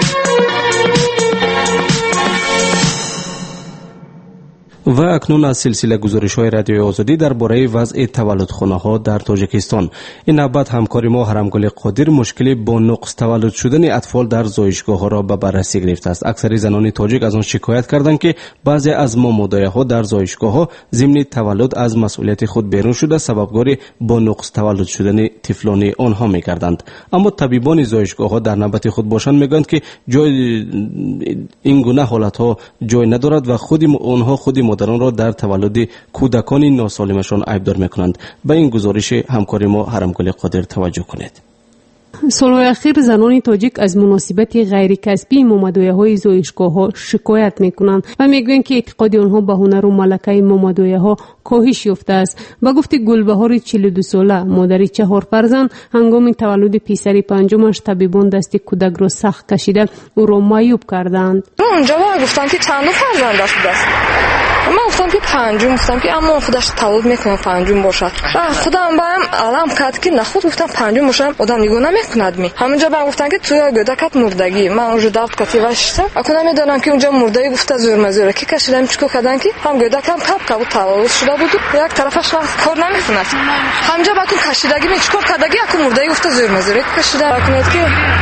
و اکنون از سلسله گزارش‌های رادیوی آزادی درباره وضع تولدخانه‌ها در تاجیکستان. این نوبت همکار ما حرمگل قادر مشکلی با نقص تولد شدن اطفال در زایشگاه‌ها را به بررسی گرفته است. اکثر زنان تاجیک از آن شکایت کردند که بعضی از مامادایی‌ها در زایشگاه‌ها ضمن تولد از مسئولیت خود بیرون شده سببگار با نقص تولد شدن طفلان آنها می‌گردند. اما طبیبان زایشگاه‌ها در نوبت خود باشند می‌گویند که جای این گونه حالت‌ها جای ندارد و خود مادران را در تولد کودکان ناسالمشان عیبدار میکنند. به این گزارش همکار ما حرمگل قادر توجه کنید. سالهای اخیر زنان تاجیک از مناسبت غیر کسبی مامادویه‌های زایشگاه‌ها شکایت میکنند و میگویند که اعتقاد آنها به هنر و ملکه مامادویه‌ها کاهش یافته است. با گفت گلبهار 42 ساله مادر 4 فرزند هنگام تولد پسر پنجمش طبیبان دست کودک را سخت کشیده او را معیوب کردند. اونجا گفتن که چند فرزند است. من گفتم که پنجم، گفتم که اما خودش تولد میکنه پنجم باشد. خودم بایم علم کرد که نخود گفتم پنجم باشم آدم نگاه نمیکند می. همونجا بهم گفتن که توی گودکت مردگی. من اونجا دفت کتی وشتم. اکنون میدونم که اونجا مردگی گفته زور که کشیدم چیکار کردن که هم گودکم کپ تولد شده بود. یک طرفش کار نمیکند. همونجا باکو کشیدگی می چیکار کردگی اكو مردگی گفته زور کشیده اکنون که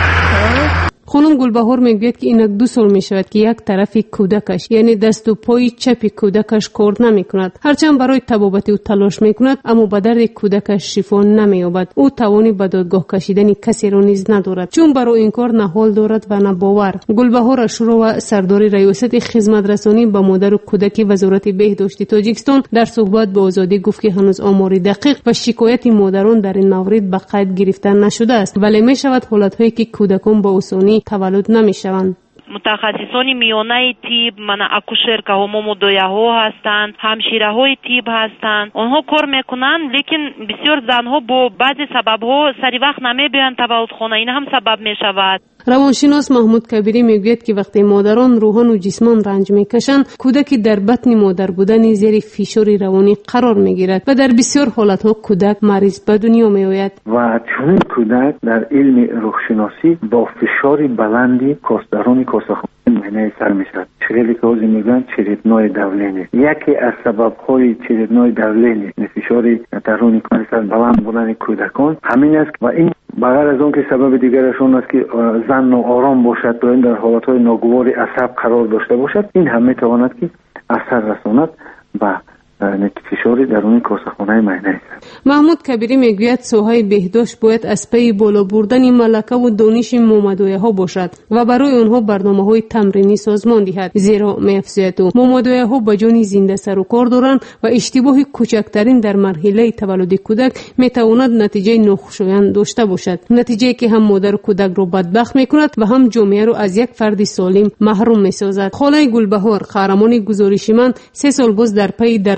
خانم گلبهار میگوید که اینک 2 سال می شود که یک طرف کودکش یعنی دست و پای چپ کودکش کار نمی کند. هرچند برای طبابت او تلاش می کند اما به درد کودکش شفا نمی یابد. او توانی به دادگاه کشیدن کسی را نیز ندارد چون برای این کار نه حال دارد و نه باور. گلبهار شورا و سردار ریاست خدمت رسانی به مادر و کودک وزارت بهداشت تاجیکستان در صحبت با آزادی گفت که هنوز آمار دقیق و شکایت مادران در این مورد به قید گرفته نشده است ولی می شود حالت‌هایی که کودکان با آسانی تولد نمیشوند. متخصصان میانه طب، اکوشرکه ها مامادایه ها هستند، همشیره های طب هستند. آنها کار میکنند لیکن بسیار زنها با بعضی سبب ها سری وقت نمیبینند تولد خانه. این هم سبب میشود. روانشناس محمود کبیری میگوید که وقتی مادران روحان و جسمان رنج میکشند کودکی در بطن مادر بودن زیر فشار روانی قرار میگیرد و در بسیار حالتها کودک مریض به دنیا میآید و چون کودک در علم روحشناسی با فشار بلندی کاسداران کاسخانه معنی سر میشد. خیلی که اوزی میگن چریتنای دولینی. یکی از سببهای چریتنای دولینی فشار درونی کاسر بلند بودن کودکان همین است و این بغیر از اون که سبب دیگرشون است که زن آرام باشد و این در حالتهای ناگوار عصب قرار داشته باشد. این هم میتواند که اثر رساند به فشار درون کاسخانه معده است. محمود کبیری میگوید سوهای بهداشت باید از پی بالا بردن ملکه و دانش مامادویه ها باشد و برای آنها برنامه‌های تمرینی سازمان دهد زیرا می‌افزاید مامادویه ها با جان زنده سر و کار دارند و اشتباه کوچکترین در مرحله تولد کودک میتواند نتیجه ناخوشایند داشته باشد. نتیجه که هم مادر و کودک را بدبخت میکند و هم جامعه را از یک فرد سالم محروم میسازد. خاله گلبهار قهرمان گزارشمند 3 سال باز در پی در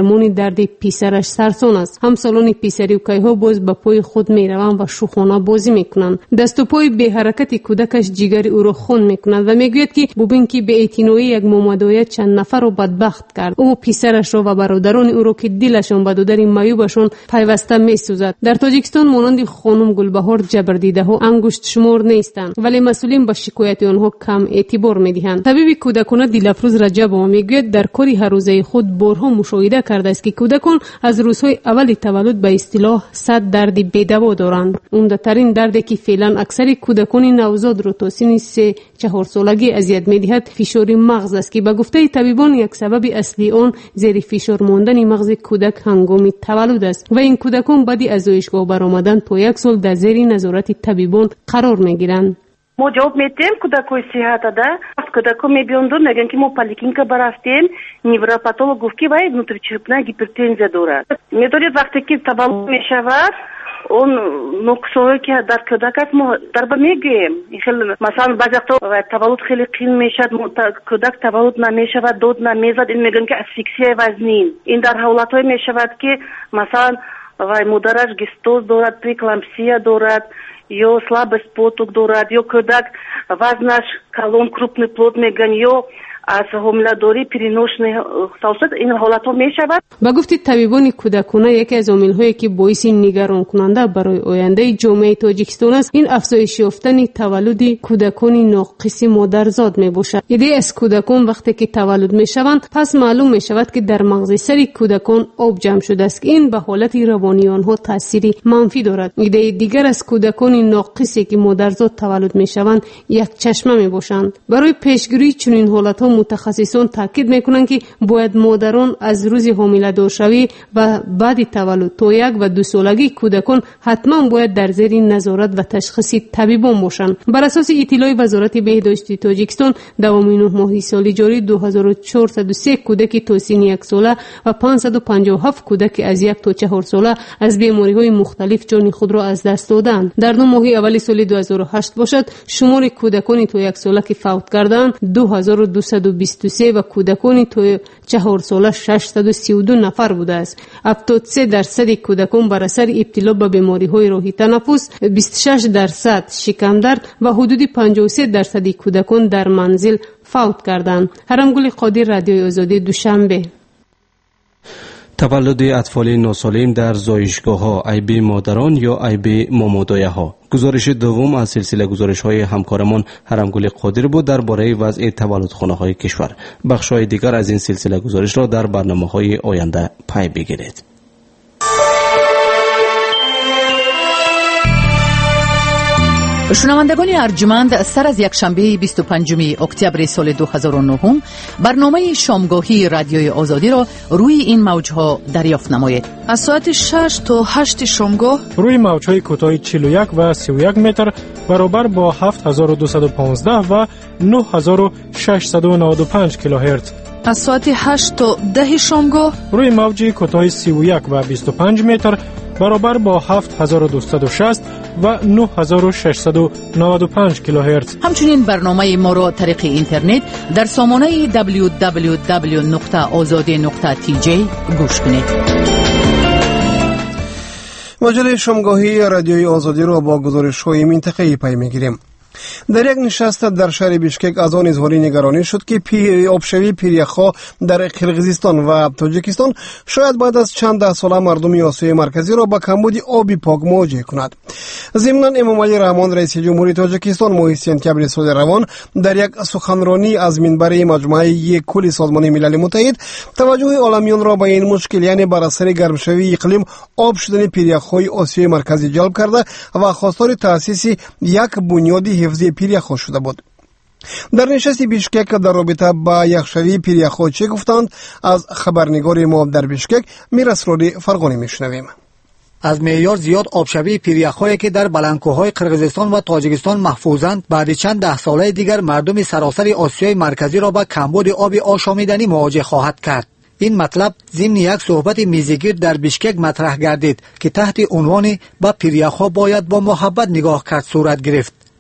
درمان درد پیسرش سرسان است. همسالان پیسریوکی ها باز به پای خود میروند و شوخانه بازی میکنند. دست و پای بی حرکت کودکش جگر او را خون میکند و میگوید که ببین که به اعتنایی یک مامادای چند نفر رو بدبخت کرد. او پیسرش را و برادران او را که دلشان به دودر معیوبشان پیوسته میسوزد. در تاجیکستان مانند خانم گلبهار جبردیده ها انگشت شمار نیستند، ولی مسئولین به شکایت آنها کم اعتبار میدهند. طبیب کودکان دلفروز رجب‌ها میگوید در کاری هر روزه خود بارها مشاهده کرده است که کودکان از روزهای اول تولد به اصطلاح 100 درد بی‌دوا دارند. عمده‌ترین دردی که فعلا اکثر کودکان نوزاد را تا سن 3-4 سالگی اذیت می‌دهد فشار مغز است که به گفته طبیبان یک سبب اصلی آن زیر فشار ماندن مغز کودک هنگام تولد است و این کودکان بعد از زایشگاه برآمدن تا 1 سال در زیر نظارت طبیبان قرار می‌گیرند. ما جواب میدیم کودکای صحت ده کودکا میبیندن میگن که ما پلیکلینیکا برفتیم نیوروپاتولوگ گفت که وای внутричерепная гипертензия دارد. میدونید وقتی که تولد میشود اون نقصایی که در کودک است ما درباره میگیم خیلی مثلا بعضی وقتا تولد خیلی قیل میشد کودک تولد نمیشود دود نمیزد این میگن که اسفیکسیا وزنی این در حالتهای میشود که مثلا وای مادرش گستوز دارد پریکلامپسیا دارد یا слабость поток дорад, یا کودک وزنش کلون крупный плод میگن یا از حمله‌داری پرینوشن سالسد این حالت‌ها میشود. با گفته طبیبان کودکانه یکی از عامل‌هایی که باعث نگران کننده برای آینده جامعه تاجیکستان است این افزایش یافتن تولد کودکان ناقص مادرزاد میباشد. ایده از کودکان وقتی که تولد میشوند پس معلوم میشود که در مغز سر کودکان آب جمع شده است که این به حالت روانی آنها تأثیری منفی دارد. ایده دیگر از کودکان ناقصی که مادرزاد تولد میشوند یک چشمه میباشند. برای پیشگیری چنین حالت‌ها متخصصان تاکید میکنند که باید مادران از روز حامله‌دارشوی و بعد تولد تا 1 و 2 سالگی کودکان حتما باید در زیر نظارت و تشخیص طبیبان باشند. بر اساس اطلاع وزارت بهداشت تاجیکستان دوامین ماه سال جاری 2403 کودک تا سن 1 ساله و 557 کودک از 1 تا 4 ساله از بیماری‌های مختلف جان خود را از دست دادند. در 9 ماه اول سال 2008 باشد شمار کودکان تا 1 ساله که فوت کردند 2223 و کودکان تا 4 ساله 632 نفر بوده است. 73% کودکان بر اثر ابتلا به بیماری‌های راهی تنفس، 26% شکم درد و حدود 53% کودکان در منزل فوت کردند. هرمگل قادر، رادیوی آزادی، دوشنبه. تولد اطفال ناسالم در زایشگاه‌ها عیب مادران یا عیب مامادایه‌ها. گزارش دوم از سلسله گزارش‌های همکارمان هرمگل قادر بود درباره وضع تولدخانه‌های کشور. بخش‌های دیگر از این سلسله گزارش را در برنامه‌های آینده پی بگیرید. شنوندگان ارجمند، سر از یکشنبه 25 اکتبر سال 2009 برنامه شامگاهی رادیوی آزادی را روی این موجها دریافت نمایید. از ساعت 6 تا 8 شامگاه روی موجهای کوتاه 41 و 31 متر برابر با 7215 و 9695 کیلوهرتز. از ساعت 8 تا 10 شامگاه روی موج کوتاه 31 و 25 متر برابر با 7260 و 9695 کیلوهرتز. همچنین برنامه ما را طریق اینترنت در سامانه www.azadi.tj گوش کنید. مجله شامگاهی رادیوی آزادی را با گزارش‌های منطقه‌ای پی می‌گیریم. در یک نشست در شهر بیشکک از آن اظهاری نگرانی شد که آبشوی پیریخ‌ها در قرقیزستان و تاجیکستان شاید بعد از چند ده ساله مردم آسیای مرکزی را با کمبود آبی پاک مواجه کند. ضمناً امامعلی رحمان رئیس جمهوری تاجیکستان ماه سپتامبر سال روان در یک سخنرانی از منبر مجمع کل سازمان ملل متحد توجه عالمیان را به این مشکل یعنی بر اثر گرمشوی اقلیم آب شدن پیریخ‌های آسیای مرکزی جلب کرده و خواستار تأسیس یک بنیاد حفظی پیریخ‌ها شده بود. در نشست بیشکک در رابطه با یخشوی پیریخ‌ها چه گفتند؟ از خبرنگار ما در بیشکک میراسرور فرغانی میشنویم. از معیار زیاد آبشوی پیریخ‌هایی که در بلندکوه‌های قرقیزستان و تاجیکستان محفوظند بعد چند ده ساله دیگر مردم سراسر آسیای مرکزی را با کمبود آب آشامیدنی مواجه خواهد کرد. این مطلب ضمن یک صحبت میزگیر در بیشکک مطرح گردید که تحت عنوان با پیریخ‌ها باید با محبت نگاه کرد صورت گرفت.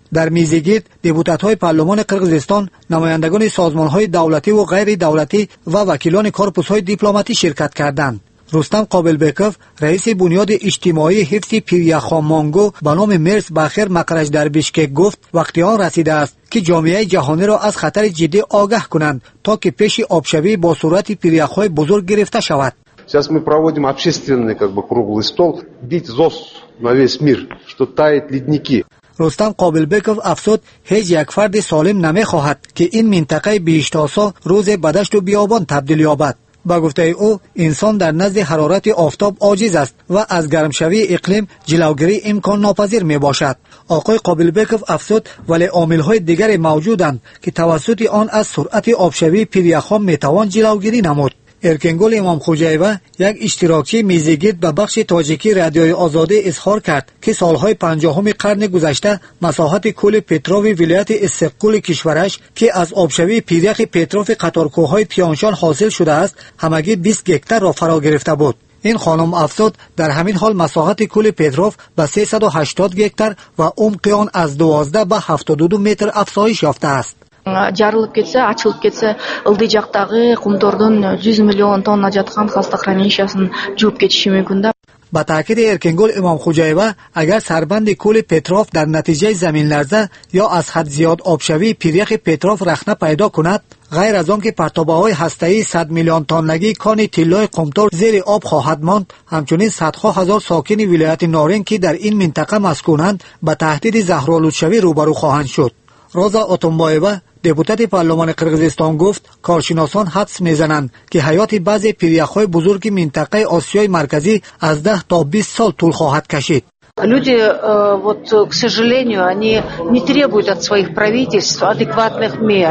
در میزگرد دپوتات‌های پارلمان قرقیزستان، نمایندگان سازمان‌های دولتی و غیر دولتی و وکیلان کورپوس‌های دیپلماتی شرکت کردند. رستم قابلبکوف، رئیس بنیاد اجتماعی حفظ پیریخان مانگو به نام مرس بخیر مقرش در بیشکک گفت وقتی آن رسیده است که جامعه جهانی را از خطر جدی آگاه کنند تا که پیش آبشوی با صورت پیریخ‌های بزرگ گرفته شود. Сейчас мы проводим общественный круглый стол, бить ЗОС на весь мир, что тают ледники. رستم قابلبکوف افزود هیچ یک فرد سالم نمی‌خواهد که این منطقه بیشتاسا روز به دشت و بیابان تبدیل یابد. با گفته او انسان در نزد حرارت آفتاب عاجز است و از گرمشوی اقلیم جلوگیری امکان ناپذیر می باشد. آقای قابلبکوف افزود ولی عامل‌های دیگر موجودند که توسط آن از سرعت آبشوی پیریخان می توان جلوگیری نمود. ارکنگول امام خوجایوا یک اشتراکی میزگرد به بخش تاجیکی رادیوی آزادی اظهار کرد که سالهای 50 قرن گذشته مساحت کل پتروف ولایت استقلال کشورش که از آبشوی پیریخ پتروف قطارکوه‌های پیانشان حاصل شده است همگی 20 هکتار را فرا گرفته بود. این خانم افزود در همین حال مساحت کل پتروف به 380 هکتار و عمق آن از 12 به 72 متر افزایش یافته است. жарылып кетсе, ачылып кетсе, ылдый жактагы кумтордон 100 миллион тонна жаткан хастахранишасын жууп кетиши мүмкүн да. با تاکید ارکنگول امام خوجایوا اگر سربند کل پتروف در نتیجه زمین لرزه یا از حد زیاد آبشوی پیریخ پتروف رخنه پیدا کند غیر از آن که پرتابه‌های هسته‌ای 100 میلیون تنگی کان طلای قمتور زیر آب خواهد ماند، همچنین صدها هزار ساکن ولایت نارنج که در این منطقه مسکونند با تهدید زهرآلودشوی روبرو خواهند شد. روزا اتومبایوا دپوتات پارلمان قرقیزستان گفت کارشناسان حدس میزنند که حیات بعضی پیریخ‌های بزرگ منطقه آسیای مرکزی از 10 تا 20 سال طول خواهد کشید. Люди, вот, к сожалению, они не требуют от своих правительств адекватных мер.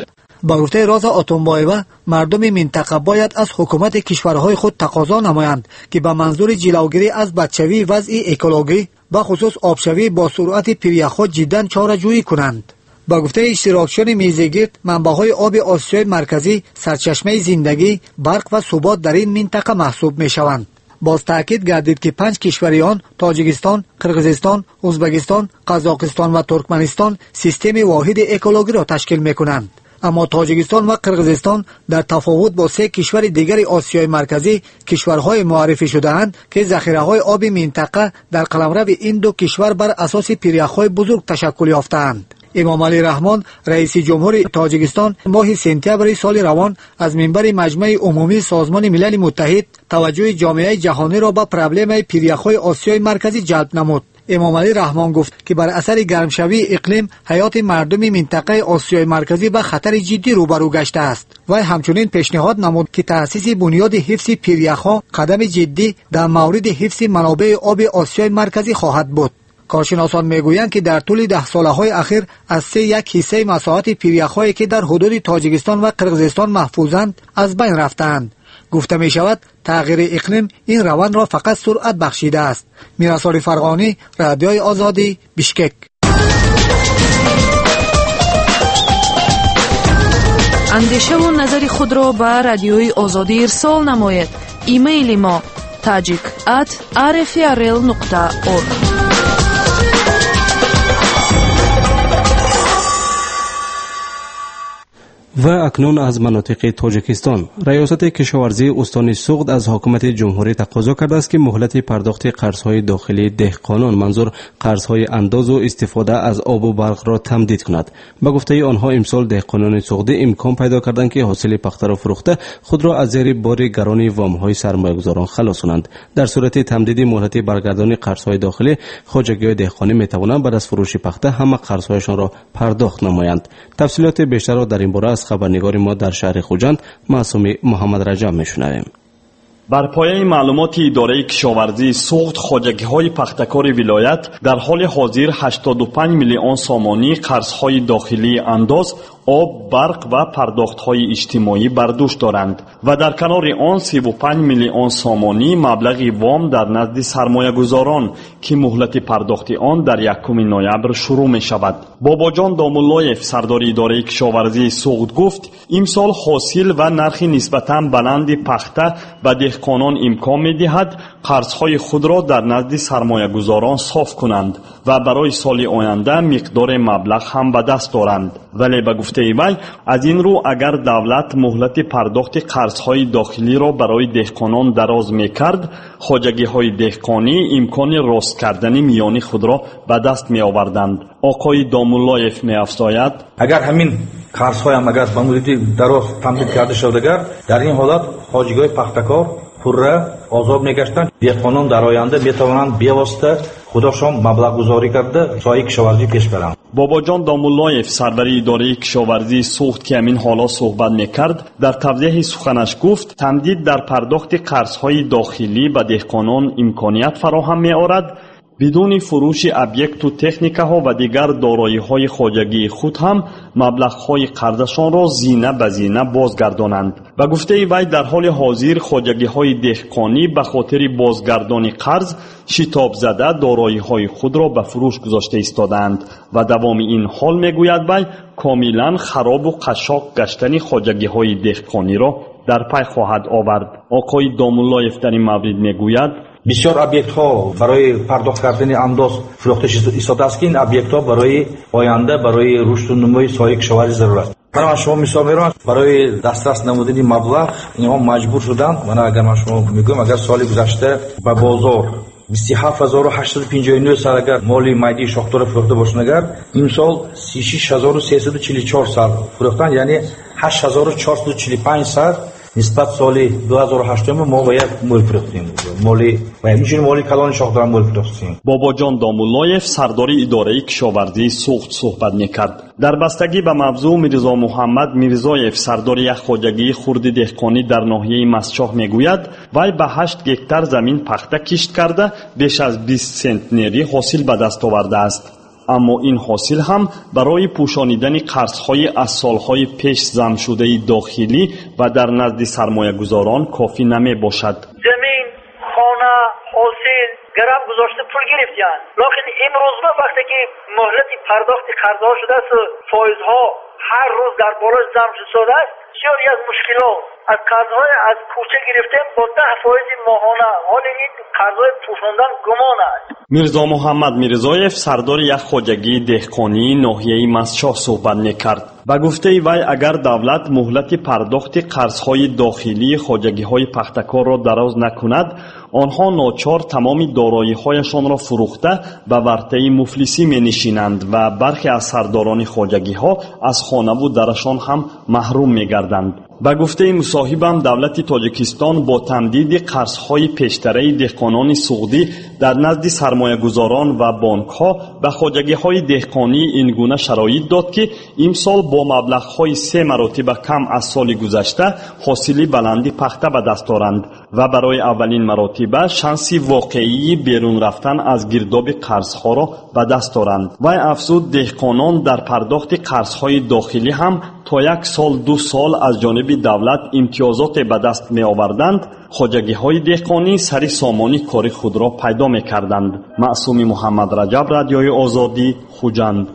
با گفته روزا اتومبایوا مردم منطقه باید از حکومت کشورهای خود تقاضا نمایند که به منظور جلوگیری از بدشوی وضع اکولوژی با خصوص آبشوی با سرعت پیریخ‌ها جداً چاره‌جویی کنند. با گفته اشتراکچیان میزگرد منبع‌های آب آسیای مرکزی سرچشمه زندگی، برق و ثبات در این منطقه محسوب می‌شوند. باز تاکید گردید که 5 کشوریان تاجیکستان، قرقیزستان، ازبکستان، قزاقستان و ترکمنستان سیستم واحد اکولوژی را تشکیل می‌کنند. اما تاجیکستان و قرقیزستان در تفاوت با 3 کشور دیگر آسیای مرکزی کشورهای معرفی شده‌اند که ذخیره‌های آب منطقه در قلمرو این دو کشور بر اساس پیریخ‌های بزرگ تشکل یافته‌اند. امام علی رحمان رئیس جمهور تاجیکستان ماه سپتامبر سال روان از منبر مجمع عمومی سازمان ملل متحد توجه جامعه جهانی را به پرابلم پیریخ‌های آسیای مرکزی جلب نمود. امام علی رحمان گفت که بر اثر گرمشوی اقلیم حیات مردم منطقه آسیای مرکزی به خطر جدی روبرو گشته است و همچنین پیشنهاد نمود که تأسیس بنیاد حفظ پیریخ‌ها قدم جدی در مورد حفظ منابع آب آسیای مرکزی خواهد بود. کارشناسان میگویند که در طول 10 سالهای اخیر از 3 حصه مساحت پیریخ‌هایی که در حدود تاجیکستان و قرقیزستان محفوظند از بین رفتند. گفته می شود تغییر اقلیم این روند را فقط سرعت بخشیده است. میرسال فرغانی، رادیوی آزادی، بیشکک. اندیشه و نظر خود را به رادیوی آزادی ارسال نمایید. ایمیل ما tajik@rfrl.org. و اکنون از مناطق تاجیکستان ریاست کشاورزی استان سوغد از حکومت جمهوری تقاضا کرده است که مهلت پرداخت قرضهای داخلی دهقانان منظور قرضهای انداز و استفاده از آب و برق را تمدید کند. به گفته آنها امسال دهقانان سوغدی امکان پیدا کردند که حاصل پخته را فروخته خود را از زیر بار گران وامهای سرمایه‌گذاران خلاص کنند. در صورت تمدید مهلت برگردانی قرضهای داخلی خواجگی‌های دهقانی می‌توانند بعد از فروش پخته همه قرضهایشان را پرداخت نمایند. تفصیلات بیشتر را در این باره از خبرنگار ما در شهر خوجند معصوم محمد رجب میشنویم. بر پایه معلومات اداره کشاورزی سوغد خواجگی‌های پختکار ولایت در حال حاضر 85 میلیون سامانی قرض‌های داخلی انداز آب، برق و پرداخت‌های اجتماعی بر دوش دارند و در کنار آن 35 میلیون سامانی مبلغی وام در نزد سرمایه‌گذاران که مهلت پرداخت آن در 1 نوامبر شروع می‌شود. باباجان دامولایف سردار اداره کشاورزی سوخت گفت امسال حاصل و نرخ نسبتاً بلند پخته به دهقانان امکان می‌دهد قرض‌های خود را در نزد سرمایه‌گذاران صاف کنند و برای سال آینده مقدار مبلغ هم به دست دارند. ولی به گفته وی از این رو اگر دولت مهلت پرداخت قرض‌های داخلی را برای دهقانان دراز می‌کرد، خواجگی‌های دهقانی امکان راست کردن میانی خود را به دست می‌آوردند. آقای دامولایف می‌افزاید اگر همین قرض‌های هم اگر به مدت دراز تمدید کرده شد، اگر در این حالت خواجگی‌های پختکار پورا آزاد میگشتند، دهقانان در آینده میتوانند بی‌واسطه خودشان مبلغ گذاری کرده سایه کشاورزی پیش برند. باباجان دامولایف سردار اداره کشاورزی سوخت که همین حالا صحبت میکرد در توضیح سخنش گفت تمدید در پرداخت قرض‌های داخلی به دهقانان امکانیت فراهم می‌آورد بدون فروش ابیکت و تکنیک‌ها و دیگر دارایی‌های خواجگی خود هم مبلغ‌های قرضشان را زینه به زینه بازگردانند. و گفته وی در حال حاضر خواجگی‌های دهقانی به خاطر بازگردانی قرض شتاب زده دارایی‌های خود را به فروش گذاشته ایستادند و دوام این حال میگوید وی کاملا خراب و قشاق گشتن خواجگی‌های دهقانی را در پی خواهد آورد. آقای دامولایف در این مورد میگوید بسیار ابیکت ها برای پرداخت کردن انداز فروخته ایستاده است که این ابیکت ها برای آینده برای رشد و نموی سایه کشاورزی ضرورت. من شما مثال میارم برای دسترس نمودن مبلغ اینها مجبور شدند. من اگر من شما میگم اگر سال گذشته به بازار 27859 سر اگر مالی مایدی شاخدار فروخته باشن، اگر این سال 36344 سر فروختن، یعنی 8445 سر نسبت سال 2008 ما باید مول فروختیم. مالی و همینجوری مالی کلان شاخدار مول فروختیم. باباجان دامولایف سردار اداره کشاورزی سوخت صحبت میکرد. در بستگی به موضوع میرزا محمد میرزایف سردار یک خواجگی خرد دهقانی در ناحیه مسچاه میگوید وی به 8 هکتار زمین پخته کشت کرده بیش از 20 سنتنری حاصل به دست آورده است. اما این حاصل هم برای پوشانیدن قرض‌های از سالهای پیش ضم شده داخلی و در نزد سرمایه‌گذاران کافی نمی باشد. زمین، خانه، حاصل گرم گذاشته پول گرفتند. لکن امروز وقتی که مهلت پرداخت قرض‌ها شده است، فایزها هر روز در بالای ضم شده است، بسیاری از مشکلات از قرض‌های از کوچه گرفتیم با 10% ماهانه، حالا این قرض‌های پوشاندن گمان است. میرزا محمد میرزایف سردار یک خواجگی دهقانی ناحیه مسچاه صحبت میکرد. به گفته وی اگر دولت مهلت پرداخت قرض‌های داخلی خواجگی‌های پختکار را دراز نکند، آنها ناچار تمام دارایی‌هایشان را فروخته به ورطه مفلسی می‌نشینند و برخی از سرداران خواجگی‌ها از خانه و درشان هم محروم می‌گردند. به گفته مصاحبم دولت تاجیکستان با تمدید قرض‌های پیشتره دهقانان سعودی در نزد سرمایه‌گذاران و بانک‌ها به خواجگی‌های دهقانی این گونه شرایط داد که امسال با مبلغ‌های 3 مرتبه کم از سال گذشته حاصلی بلندی پخته به دست دارند و برای اولین مرتبه شانسی واقعی بیرون رفتن از گرداب قرض‌ها را به دست دارند. و افزود دهقانان در پرداخت قرض‌های داخلی هم تا 1 سال 2 سال از جانب دولت امتیازات به دست می آوردند. خواجگی‌های دهقانی سری سامانی کاری خود را پیدا می کردند. معصوم محمد رجب، رادیوی آزادی، خوجند.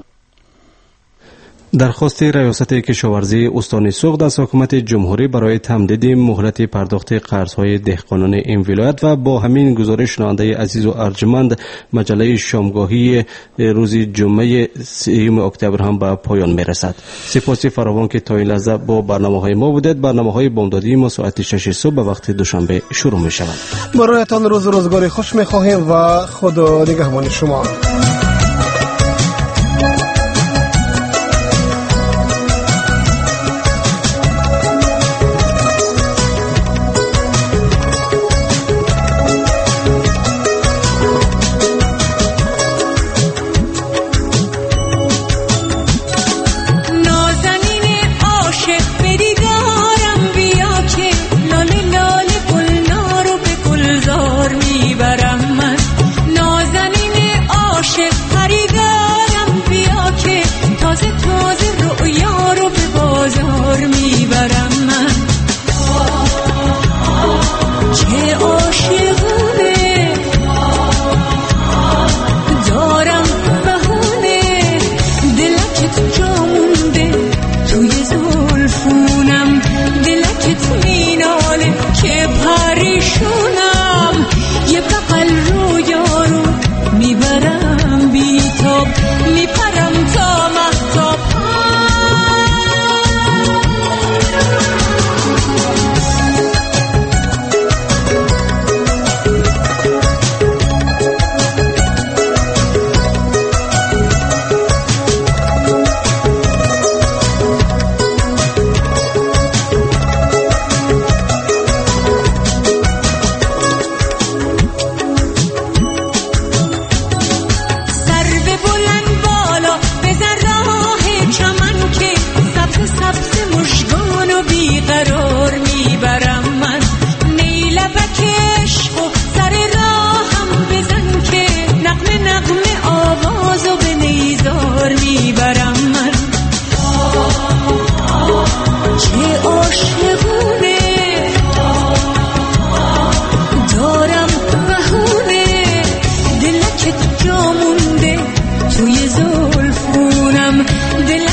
درخواست ریاست کشاورزی استان سوخت از حکومت جمهوری برای تمدید مهلت پرداخت قرض‌های دهقانان این ولایت و با همین گزارش شنونده عزیز و ارجمند مجله شامگاهی روز جمعه 3 اکتبر هم به پایان میرسد. سپاس فراوان که تا این لحظه با برنامه‌های ما بودید. برنامه‌های بامدادی ما ساعت 6 صبح به وقت دوشنبه شروع می‌شود. برایتان روزگاری خوش می‌خواهیم و خدا نگهبان شما. عاشق زلفونم دل